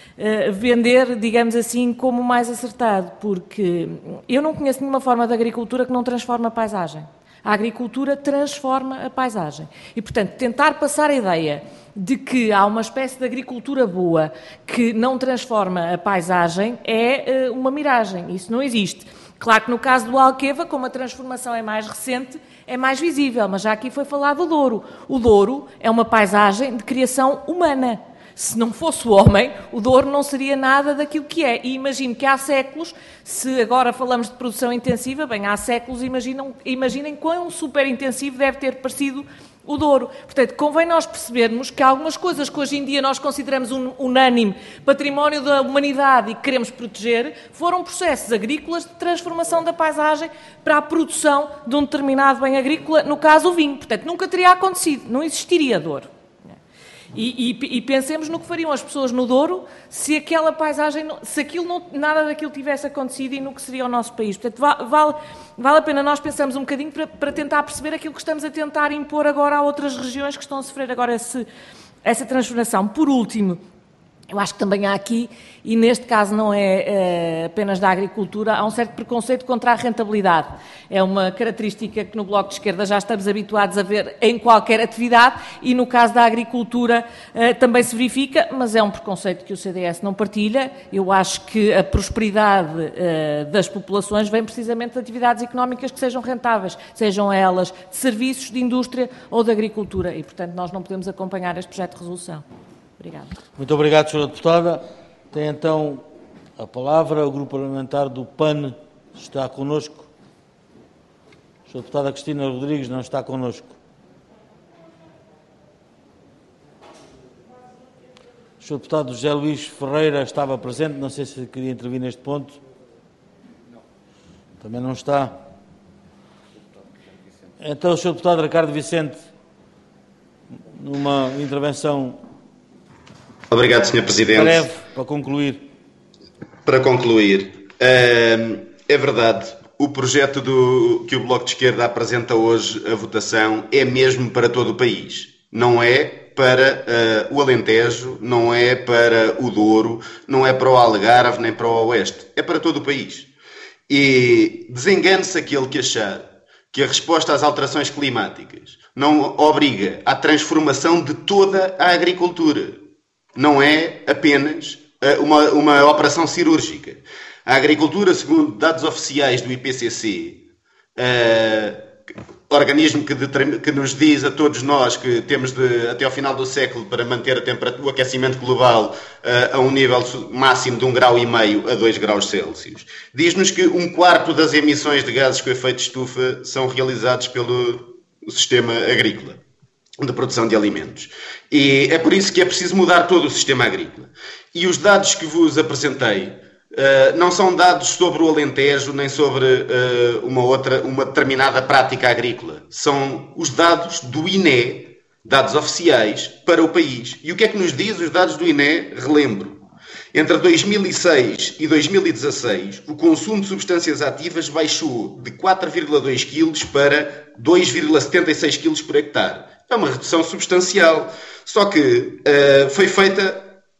vender, digamos assim, como mais acertado, porque eu não conheço nenhuma forma de agricultura que não transforme a paisagem. A agricultura transforma a paisagem. E, portanto, tentar passar a ideia de que há uma espécie de agricultura boa que não transforma a paisagem é uh, uma miragem. Isso não existe. Claro que no caso do Alqueva, como a transformação é mais recente, é mais visível, mas já aqui foi falado do Douro. O Douro é uma paisagem de criação humana. Se não fosse o homem, o Douro não seria nada daquilo que é. E imagino que há séculos, se agora falamos de produção intensiva, bem, há séculos, imaginam, imaginem quão super intensivo deve ter parecido o Douro. Portanto, convém nós percebermos que algumas coisas que hoje em dia nós consideramos un, unânime património da humanidade e que queremos proteger, foram processos agrícolas de transformação da paisagem para a produção de um determinado bem agrícola, no caso o vinho. Portanto, nunca teria acontecido, não existiria Douro. E, e, e pensemos no que fariam as pessoas no Douro se aquela paisagem, se aquilo não, nada daquilo tivesse acontecido e no que seria o nosso país. Portanto, vale, vale a pena nós pensarmos um bocadinho para, para tentar perceber aquilo que estamos a tentar impor agora a outras regiões que estão a sofrer agora esse, essa transformação. Por último, eu acho que também há aqui, e neste caso não é, é apenas da agricultura, há um certo preconceito contra a rentabilidade. É uma característica que no Bloco de Esquerda já estamos habituados a ver em qualquer atividade e no caso da agricultura é, também se verifica, mas é um preconceito que o C D S não partilha. Eu acho que a prosperidade é, das populações vem precisamente de atividades económicas que sejam rentáveis, sejam elas de serviços, de indústria ou de agricultura, e portanto nós não podemos acompanhar este projeto de resolução. Obrigado. Muito obrigado, senhora Deputada. Tem então a palavra o Grupo Parlamentar do P A N. Está connosco. A senhora Deputada Cristina Rodrigues não está connosco. O senhor Deputado José Luís Ferreira estava presente, não sei se queria intervir neste ponto. Não. Também não está. Então, o senhor Deputado Ricardo Vicente, numa intervenção... Obrigado, senhor Presidente. Breve, para concluir. Para concluir, é verdade, o projeto do, que o Bloco de Esquerda apresenta hoje à votação é mesmo para todo o país. Não é para uh, o Alentejo, não é para o Douro, não é para o Algarve, nem para o Oeste. É para todo o país. E desengane-se aquele que achar que a resposta às alterações climáticas não obriga à transformação de toda a agricultura. Não é apenas uma, uma operação cirúrgica. A agricultura, segundo dados oficiais do I P C C, uh, organismo que, de, que nos diz a todos nós que temos de, até ao final do século para manter a temperatura, o aquecimento global uh, a um nível máximo de um grau e meio a dois graus Celsius, diz-nos que um quarto das emissões de gases com efeito de estufa são realizados pelo sistema agrícola de produção de alimentos. E é por isso que é preciso mudar todo o sistema agrícola. E os dados que vos apresentei uh, não são dados sobre o Alentejo nem sobre uh, uma outra, uma determinada prática agrícola. São os dados do I N E, dados oficiais para o país. E o que é que nos diz os dados do I N E? Relembro. Entre dois mil e seis e dois mil e dezasseis, o consumo de substâncias ativas baixou de quatro vírgula dois quilos para dois vírgula setenta e seis quilos por hectare. É uma redução substancial. Só que uh, foi feita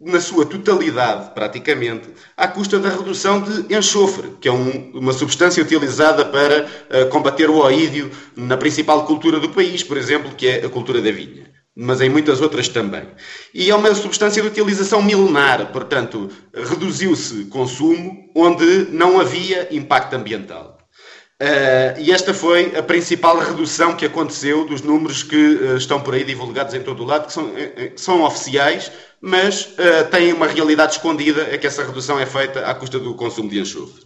na sua totalidade, praticamente, à custa da redução de enxofre, que é um, uma substância utilizada para uh, combater o oídio na principal cultura do país, por exemplo, que é a cultura da vinha, mas em muitas outras também. E é uma substância de utilização milenar, portanto, reduziu-se consumo onde não havia impacto ambiental. Uh, e esta foi a principal redução que aconteceu dos números que uh, estão por aí divulgados em todo o lado, que são, uh, são oficiais, mas uh, têm uma realidade escondida, é que essa redução é feita à custa do consumo de enxofre.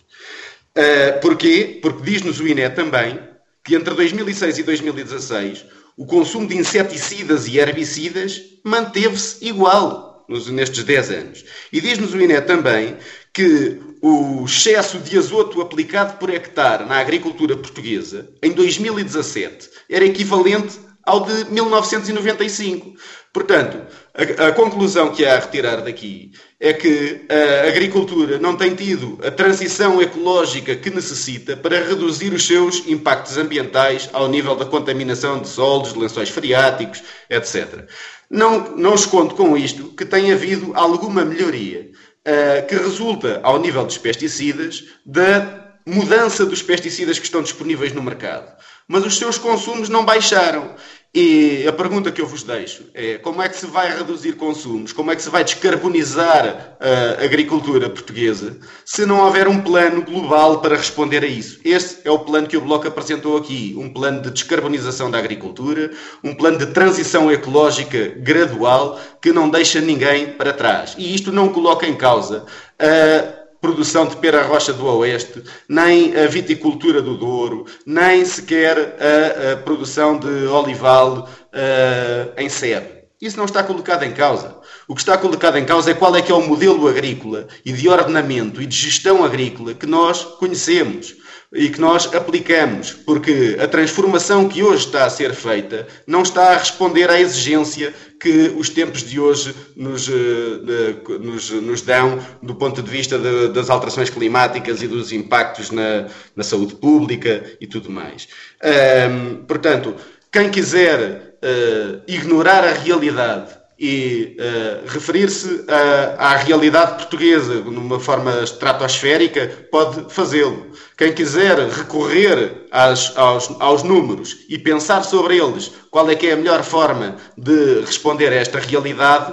Uh, porquê? Porque diz-nos o I N E também que entre dois mil e seis e dois mil e dezasseis o consumo de inseticidas e herbicidas manteve-se igual nos, nestes dez anos. E diz-nos o I N E também que o excesso de azoto aplicado por hectare na agricultura portuguesa, em dois mil e dezassete, era equivalente ao de mil novecentos e noventa e cinco. Portanto, a, a conclusão que há a retirar daqui é que a agricultura não tem tido a transição ecológica que necessita para reduzir os seus impactos ambientais ao nível da contaminação de solos, de lençóis freáticos, etcétera. Não, não escondo com isto que tem havido alguma melhoria uh, que resulta, ao nível dos pesticidas, da mudança dos pesticidas que estão disponíveis no mercado. Mas os seus consumos não baixaram. E a pergunta que eu vos deixo é como é que se vai reduzir consumos, como é que se vai descarbonizar a agricultura portuguesa se não houver um plano global para responder a isso. Esse é o plano que o Bloco apresentou aqui, um plano de descarbonização da agricultura, um plano de transição ecológica gradual que não deixa ninguém para trás. E isto não coloca em causa a produção de pera rocha do Oeste, nem a viticultura do Douro, nem sequer a, a produção de olival uh, em sebe. Isso não está colocado em causa. O que está colocado em causa é qual é que é o modelo agrícola e de ordenamento e de gestão agrícola que nós conhecemos e que nós aplicamos, porque a transformação que hoje está a ser feita não está a responder à exigência que os tempos de hoje nos, nos, nos dão do ponto de vista de, das alterações climáticas e dos impactos na, na saúde pública e tudo mais. Um, portanto, quem quiser uh, ignorar a realidade e uh, referir-se à realidade portuguesa de uma forma estratosférica, pode fazê-lo. Quem quiser recorrer às, aos, aos números e pensar sobre eles qual é que é a melhor forma de responder a esta realidade,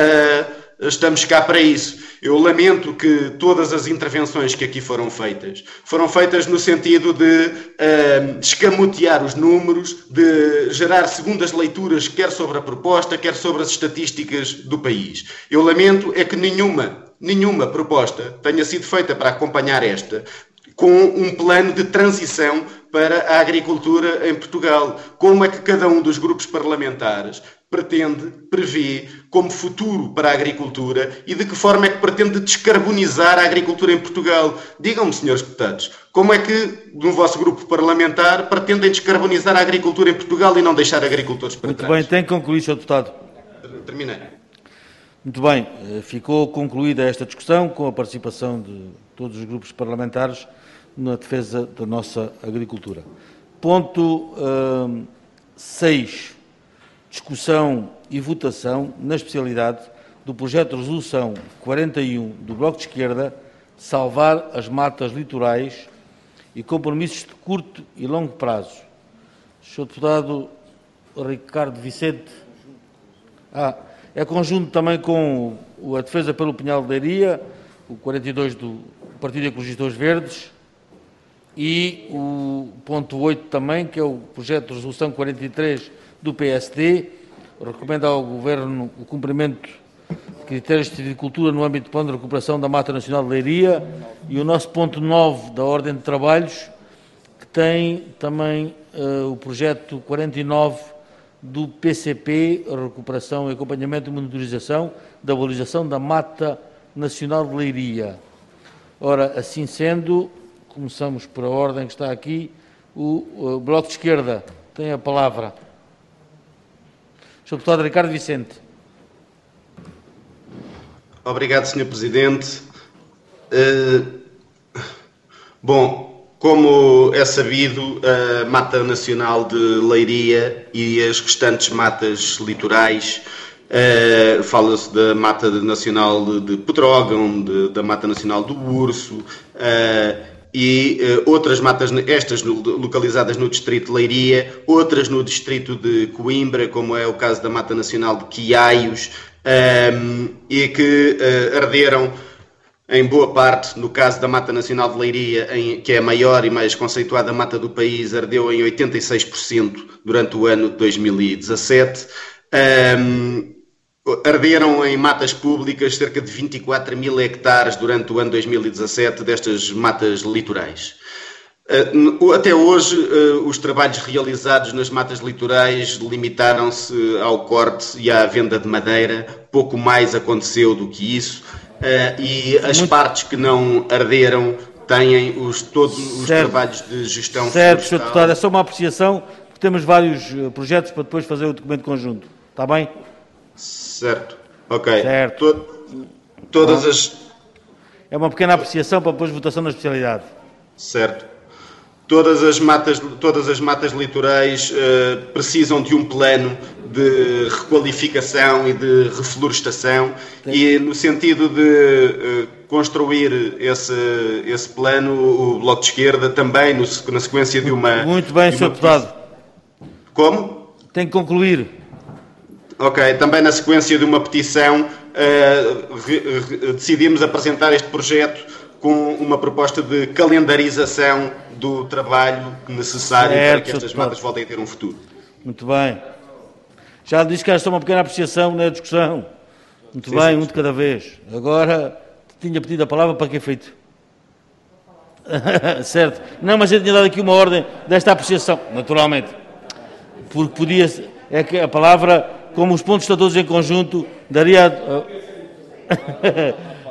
uh, estamos cá para isso. Eu lamento que todas as intervenções que aqui foram feitas, foram feitas no sentido de uh, escamotear os números, de gerar segundas leituras, quer sobre a proposta, quer sobre as estatísticas do país. Eu lamento é que nenhuma, nenhuma proposta tenha sido feita para acompanhar esta, com um plano de transição para a agricultura em Portugal. Como é que cada um dos grupos parlamentares pretende, prevê como futuro para a agricultura e de que forma é que pretende descarbonizar a agricultura em Portugal? Digam-me, senhores deputados, como é que no vosso grupo parlamentar pretendem descarbonizar a agricultura em Portugal e não deixar agricultores para Muito trás? Muito bem, tem que concluir, senhor Deputado. Terminei. Muito bem, ficou concluída esta discussão com a participação de todos os grupos parlamentares na defesa da nossa agricultura. Ponto seis. Uh, discussão e votação, na especialidade, do projeto de resolução quarenta e um do Bloco de Esquerda, salvar as matas litorais e compromissos de curto e longo prazo. senhor Deputado Ricardo Vicente. Ah, é conjunto também com a defesa pelo Pinhal de Leiria, o quarenta e dois do Partido Ecologistas Verdes, e o ponto oito também, que é o projeto de resolução quarenta e três do P S D, recomenda ao Governo o cumprimento de critérios de agricultura no âmbito do Plano de Recuperação da Mata Nacional de Leiria, e o nosso ponto nove da Ordem de Trabalhos, que tem também uh, o projeto quarenta e nove do P C P, a recuperação e acompanhamento e monitorização da valorização da Mata Nacional de Leiria. Ora, assim sendo, começamos por a ordem que está aqui. O, o Bloco de Esquerda tem a palavra. senhor Deputado Ricardo Vicente. Obrigado, senhor Presidente. Uh, bom, como é sabido, a Mata Nacional de Leiria e as restantes matas litorais Uh, Fala-se da Mata Nacional de, de Pedrógão, de, da Mata Nacional do Urso, uh, e uh, outras matas, estas no, localizadas no distrito de Leiria, outras no distrito de Coimbra, como é o caso da Mata Nacional de Quiaios, um, e que uh, arderam em boa parte. No caso da Mata Nacional de Leiria, em, que é a maior e mais conceituada mata do país, ardeu em oitenta e seis por cento durante o ano de dois mil e dezassete. Um, arderam em matas públicas cerca de vinte e quatro mil hectares durante o ano dois mil e dezassete destas matas litorais. Uh, até hoje, uh, os trabalhos realizados nas matas litorais limitaram-se ao corte e à venda de madeira. Pouco mais aconteceu do que isso. Uh, e as Muito... partes que não arderam têm os, todos os certo. trabalhos de gestão certo, florestal. senhor Deputado, é só uma apreciação, porque temos vários projetos para depois fazer o documento conjunto. Está bem? Certo. Ok. Certo. To todas Bom, as... É uma pequena apreciação para depois votação na especialidade. Certo. Todas as matas, todas as matas litorais uh, precisam de um plano de requalificação e de reflorestação. Sim. E no sentido de uh, construir esse, esse plano, o Bloco de Esquerda também, no, na sequência de uma... Muito bem, senhor Deputado. Como? Tem que concluir. Ok, também na sequência de uma petição uh, re, re, decidimos apresentar este projeto com uma proposta de calendarização do trabalho necessário certo, para que estas matas voltem a ter um futuro. Muito bem. Já disse que era só uma pequena apreciação na discussão. Muito sim, bem, sim, um de cada vez. Agora, tinha pedido a palavra para que efeito? Certo. Não, mas eu tinha dado aqui uma ordem desta apreciação, naturalmente. Porque podia... É que a palavra, como os pontos estão todos em conjunto, daria... A...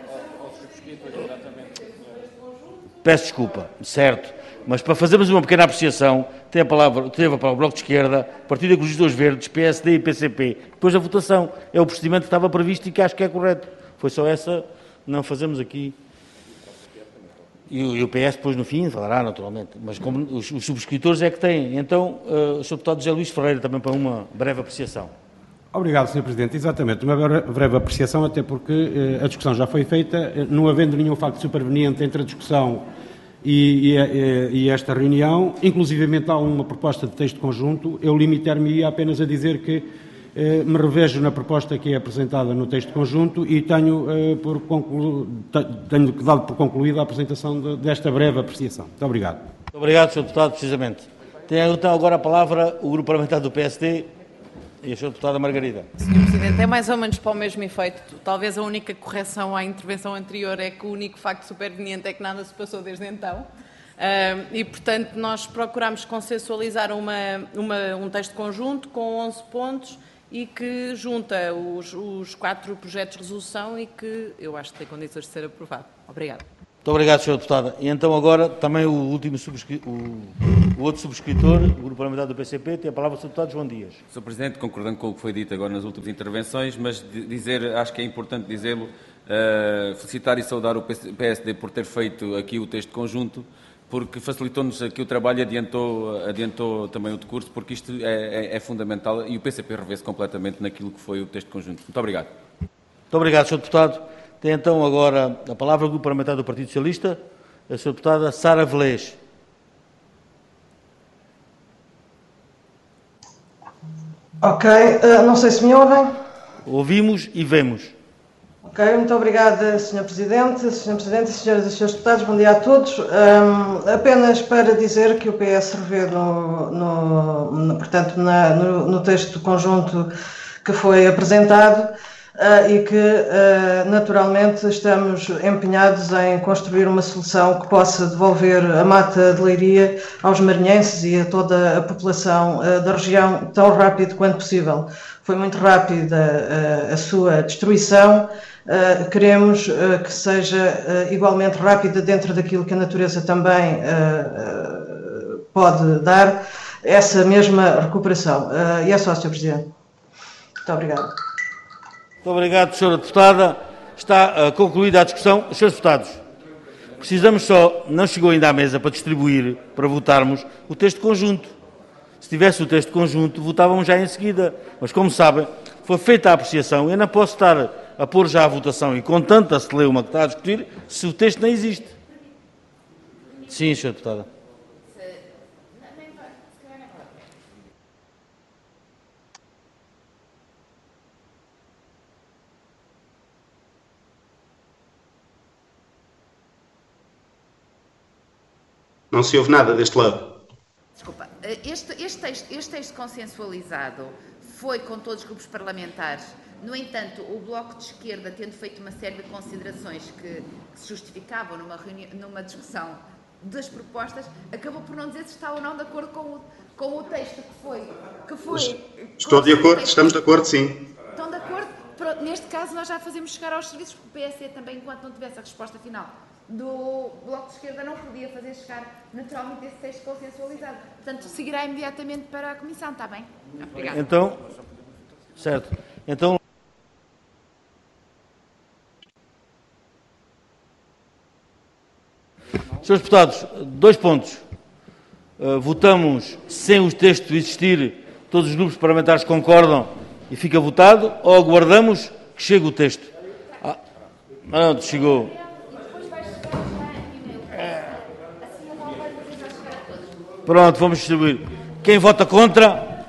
Peço desculpa, certo, mas para fazermos uma pequena apreciação, tem a palavra, teve a palavra o Bloco de Esquerda, Partido Ecologista dos Verdes, P S D e P C P. Depois da votação, é o procedimento que estava previsto e que acho que é correto. Foi só essa, não fazemos aqui. E, e o P S depois no fim falará, naturalmente, mas como os, os subscritores é que têm. Então, uh, o senhor Deputado José Luís Ferreira também para uma breve apreciação. Obrigado, senhor Presidente. Exatamente, uma breve apreciação, até porque eh, a discussão já foi feita, eh, não havendo nenhum facto superveniente entre a discussão e, e, e esta reunião, inclusivamente há uma proposta de texto conjunto, eu limitar-me apenas a dizer que eh, me revejo na proposta que é apresentada no texto conjunto e tenho, eh, por conclu... tenho dado por concluída a apresentação de, desta breve apreciação. Muito obrigado. Muito obrigado, senhor Deputado, precisamente. Tem então agora a palavra o Grupo Parlamentar do P S D. E a senhora Deputada Margarida. senhor Presidente, é mais ou menos para o mesmo efeito. Talvez a única correção à intervenção anterior é que o único facto superveniente é que nada se passou desde então. Uh, e, portanto, nós procuramos consensualizar uma, uma, um texto conjunto com onze pontos e que junta os, os quatro projetos de resolução e que eu acho que tem condições de ser aprovado. Obrigada. Muito obrigado, senhora Deputada. E então agora também o último subscritor, o, o outro subscritor, o Grupo Parlamentar do P C P, tem a palavra o senhor Deputado João Dias. senhor Presidente, concordando com o que foi dito agora nas últimas intervenções, mas dizer, acho que é importante dizê-lo, uh, felicitar e saudar o P S D por ter feito aqui o texto conjunto, porque facilitou-nos aqui o trabalho e adiantou, adiantou também o decurso, porque isto é, é, é fundamental e o P C P revê-se completamente naquilo que foi o texto conjunto. Muito obrigado. Muito obrigado, senhor Deputado. Tem então agora a palavra o Grupo Parlamentar do Partido Socialista, a senhora Deputada Sara Velez. Ok, uh, não sei se me ouvem. Ouvimos e vemos. Ok, muito obrigada, senhor Presidente, senhor Presidente, senhoras e senhores deputados, bom dia a todos. Um, apenas para dizer que o P S revê no, no, no, portanto, na, no, no texto conjunto que foi apresentado, Uh, e que, uh, naturalmente, estamos empenhados em construir uma solução que possa devolver a mata de Leiria aos marinhenses e a toda a população uh, da região tão rápido quanto possível. Foi muito rápida uh, a sua destruição, uh, queremos uh, que seja uh, igualmente rápida dentro daquilo que a natureza também uh, uh, pode dar, essa mesma recuperação. Uh, e é só, senhor Presidente. Muito obrigado. Muito obrigado, senhora Deputada. Está uh, concluída a discussão. Senhores Deputados, precisamos só, não chegou ainda à mesa para distribuir, para votarmos, o texto conjunto. Se tivesse o texto conjunto, votávamos já em seguida. Mas, como sabem, foi feita a apreciação, eu não posso estar a pôr já a votação e com tanta celeuma que está a discutir, se o texto não existe. Sim, senhora Deputada. Não se ouve nada deste lado. Desculpa, este, este, texto, este texto consensualizado foi com todos os grupos parlamentares. No entanto, o Bloco de Esquerda, tendo feito uma série de considerações que, que se justificavam numa, reunião, numa discussão das propostas, acabou por não dizer se está ou não de acordo com o, com o texto que foi. Que foi Estou de acordo, estamos de acordo, sim. Estão de acordo? Neste caso, nós já fazemos chegar aos serviços, porque o P S E também, enquanto não tivesse a resposta final do Bloco de Esquerda, não podia fazer chegar naturalmente esse texto consensualizado. Portanto, seguirá imediatamente para a Comissão, está bem? Obrigada. Então, certo. Então, senhores deputados, dois pontos. Uh, votamos sem o texto existir, todos os grupos parlamentares concordam e fica votado, ou aguardamos que chegue o texto? Ah, não, chegou. Pronto, vamos distribuir. Quem vota contra?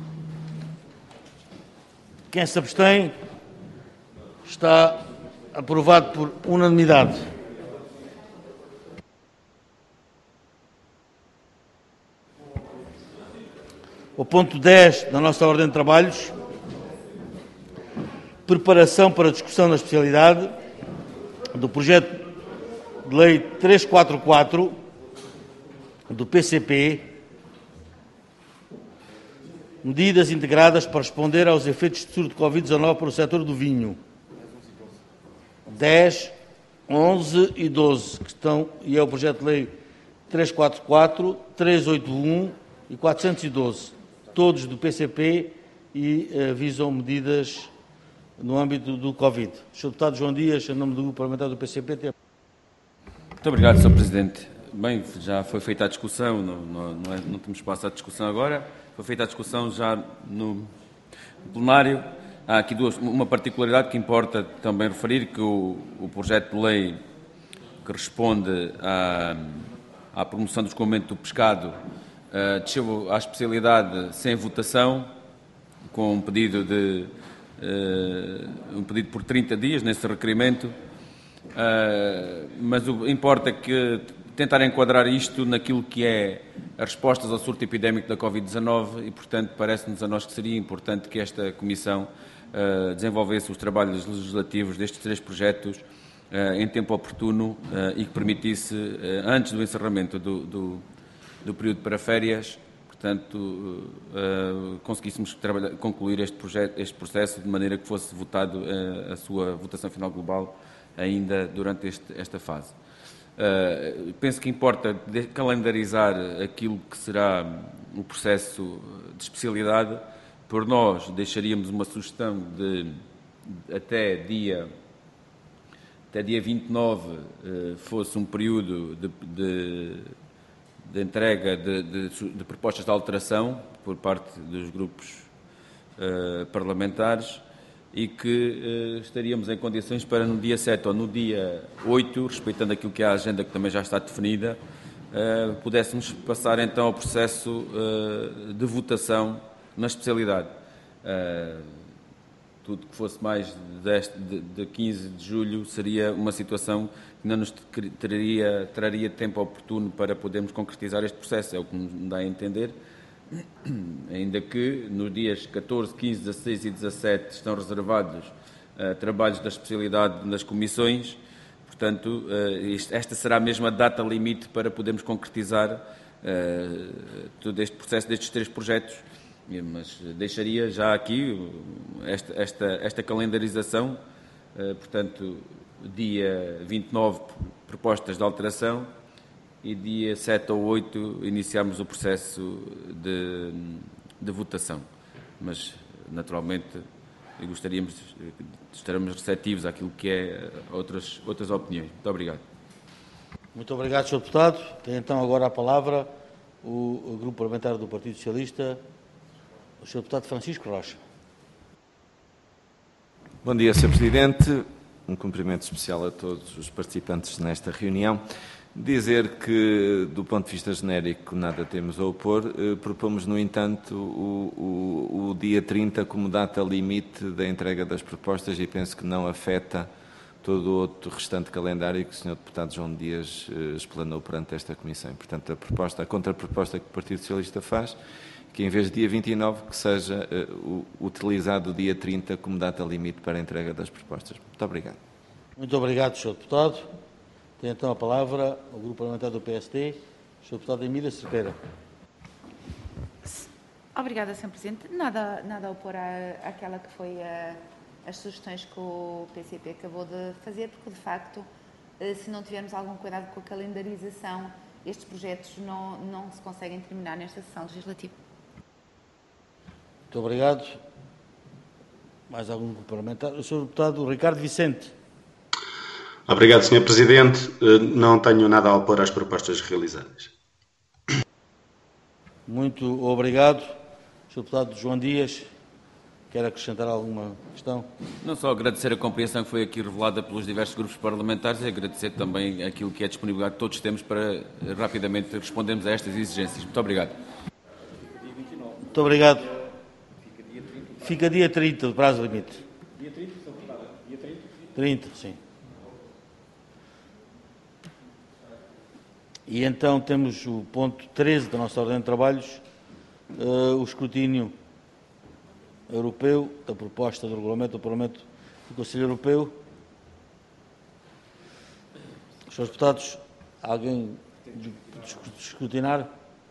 Quem se abstém? Está aprovado por unanimidade. O ponto dez da nossa ordem de trabalhos, preparação para a discussão da especialidade do projeto de lei trezentos e quarenta e quatro do P C P, medidas integradas para responder aos efeitos de surto de Covid dezanove para o setor do vinho. dez, onze e doze, que estão, e é o projeto de lei trezentos e quarenta e quatro, trezentos e oitenta e um e quatrocentos e doze, todos do P C P e uh, visam medidas no âmbito do Covid. senhor Deputado João Dias, em nome do Grupo Parlamentar do P C P. Tem... Muito obrigado, senhor Presidente. Bem, já foi feita a discussão, não, não, não, é, não temos espaço à discussão agora, foi feita a discussão já no, no plenário. Há aqui duas, uma particularidade que importa também referir, que o, o projeto de lei que responde à, à promoção do escoamento do pescado uh, desceu à especialidade sem votação, com um pedido, de, uh, um pedido por trinta dias nesse requerimento, uh, mas o importa é que tentar enquadrar isto naquilo que é as respostas ao surto epidémico da Covid dezanove e, portanto, parece-nos a nós que seria importante que esta Comissão uh, desenvolvesse os trabalhos legislativos destes três projetos uh, em tempo oportuno uh, e que permitisse, uh, antes do encerramento do, do, do período para férias, portanto, uh, uh, conseguíssemos concluir este, projeto, este processo de maneira que fosse votado uh, a sua votação final global ainda durante este, esta fase. Uh, penso que importa calendarizar aquilo que será o processo de especialidade. Por nós, deixaríamos uma sugestão de até dia, até dia vinte e nove uh, fosse um período de, de, de entrega de, de, de propostas de alteração por parte dos grupos uh, parlamentares, e que uh, estaríamos em condições para no dia sete ou no dia oito, respeitando aquilo que é a agenda que também já está definida, uh, pudéssemos passar então ao processo uh, de votação na especialidade. Uh, tudo que fosse mais de, de quinze de julho seria uma situação que não nos traria, traria tempo oportuno para podermos concretizar este processo, é o que nos dá a entender. Ainda que nos dias catorze, quinze, dezasseis e dezassete estão reservados uh, trabalhos da especialidade nas comissões, portanto, uh, isto, esta será mesmo a data limite para podermos concretizar uh, todo este processo destes três projetos, mas deixaria já aqui esta, esta, esta calendarização, uh, portanto, dia vinte e nove propostas de alteração, e dia sete ou oito iniciarmos o processo de, de votação. Mas, naturalmente, gostaríamos, estaremos receptivos àquilo que é outras, outras opiniões. Muito obrigado. Muito obrigado, senhor Deputado. Tem então agora a palavra o, o Grupo Parlamentar do Partido Socialista, o senhor Deputado Francisco Rocha. Bom dia, senhor Presidente. Um cumprimento especial a todos os participantes nesta reunião. Dizer que, do ponto de vista genérico, nada temos a opor. Eh, propomos, no entanto, o, o, o dia trinta como data limite da entrega das propostas e penso que não afeta todo o outro restante calendário que o senhor Deputado João Dias eh, explanou perante esta Comissão. E, portanto, a proposta, a contraproposta que o Partido Socialista faz, que em vez de dia vinte e nove, que seja uh, utilizado o dia trinta como data limite para a entrega das propostas. Muito obrigado. Muito obrigado, senhor Deputado. Tem então a palavra o Grupo Parlamentar do P S D, senhor Deputado Emília Cerqueira. Obrigada, senhor Presidente. Nada, nada a opor à, àquela que foi a, as sugestões que o P C P acabou de fazer, porque, de facto, se não tivermos algum cuidado com a calendarização, estes projetos não, não se conseguem terminar nesta sessão legislativa. Muito obrigado. Mais algum grupo parlamentar? O senhor Deputado Ricardo Vicente. Obrigado, senhor Presidente. Não tenho nada a opor às propostas realizadas. Muito obrigado. senhor Deputado João Dias, quer acrescentar alguma questão? Não só agradecer a compreensão que foi aqui revelada pelos diversos grupos parlamentares, e agradecer também aquilo que é a disponibilidade que todos temos para rapidamente respondermos a estas exigências. Muito obrigado. Muito obrigado. Fica dia trinta, o prazo limite. Dia trinta, senhor Deputado. Dia trinta? trinta, sim. E então temos o ponto treze da nossa ordem de trabalhos, uh, o escrutínio europeu da proposta do regulamento do Parlamento do Conselho Europeu. Senhores deputados, alguém de escrutinar?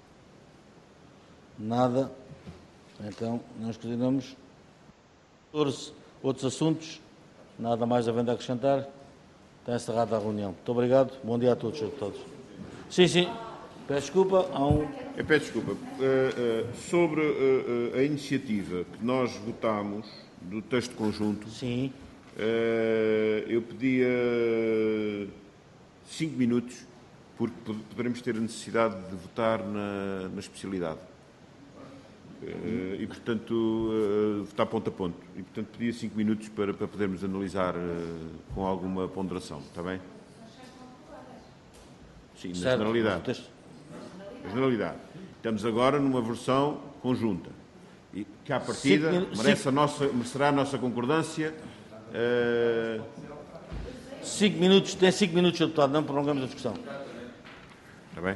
Nada. Então, não escrutinamos. Outros assuntos? Nada mais havendo a acrescentar? Está encerrada a reunião. Muito obrigado. Bom dia a todos, senhores deputados. Sim, sim. Peço desculpa. Há um... Eu peço desculpa. Uh, uh, sobre uh, uh, a iniciativa que nós votámos do texto conjunto, sim. Uh, eu pedia cinco minutos, porque poderemos ter a necessidade de votar na, na especialidade. Uh, e, portanto, uh, votar ponto a ponto. E, portanto, pedia cinco minutos para, para podermos analisar uh, com alguma ponderação. Está bem? Sim, na certo. generalidade. Na generalidade. Estamos agora numa versão conjunta. E que, à partida, cinco, merece cinco, a nossa, merecerá a nossa concordância. Uh... Cinco minutos, tem cinco minutos, senhor deputado, não prolongamos a discussão. Está bem?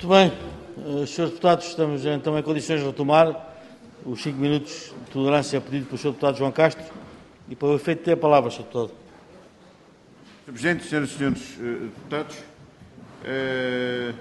Muito bem. Uh, senhores deputados, estamos então em condições de retomar os cinco minutos de tolerância pedido pelo senhor deputado João Castro e, para o efeito, ter a palavra, senhor deputado. senhor Presidente, senhoras e senhores uh, deputados, uh,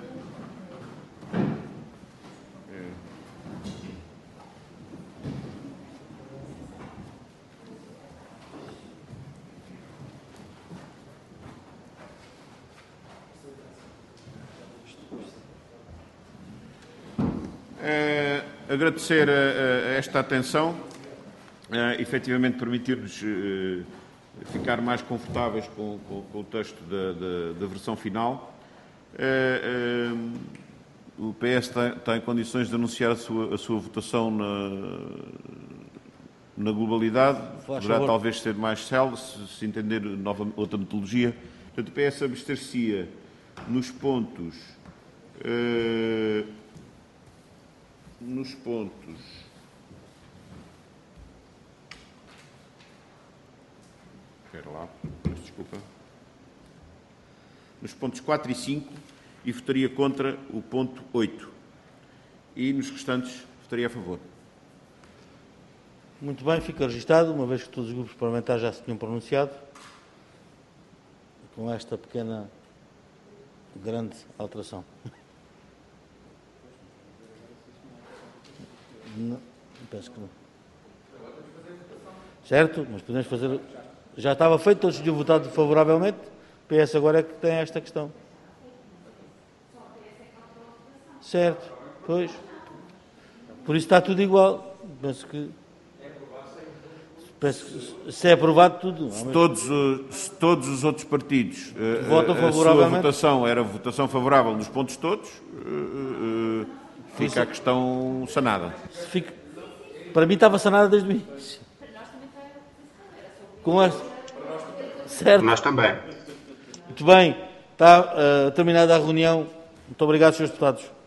Uh, agradecer a, a esta atenção, uh, efetivamente permitir-nos uh, ficar mais confortáveis com, com, com o texto da, da, da versão final. Uh, uh, o P S está, está em condições de anunciar a sua, a sua votação na, na globalidade. Poderá favor. talvez ser mais célebre, se, se entender nova, outra metodologia. Portanto, o P S abster-se-ia nos pontos... Uh, Nos pontos Espera lá, desculpa. Nos pontos quatro e cinco e votaria contra o ponto oito. E nos restantes votaria a favor. Muito bem, fica registado, uma vez que todos os grupos parlamentares já se tinham pronunciado, com esta pequena, grande alteração. Não, penso que não. Certo, mas podemos fazer... Já estava feito, todos tinham votado favoravelmente. O P S agora é que tem esta questão. Certo, pois. Por isso está tudo igual. Penso que... Penso que se é aprovado tudo... Se todos, se todos os outros partidos... Votam favoravelmente. A sua votação era votação favorável nos pontos todos... Fica a questão sanada. Fica... Para mim estava sanada desde o início. Com a... Certo. Nós também. Muito bem. Está uh, terminada a reunião. Muito obrigado, senhores deputados.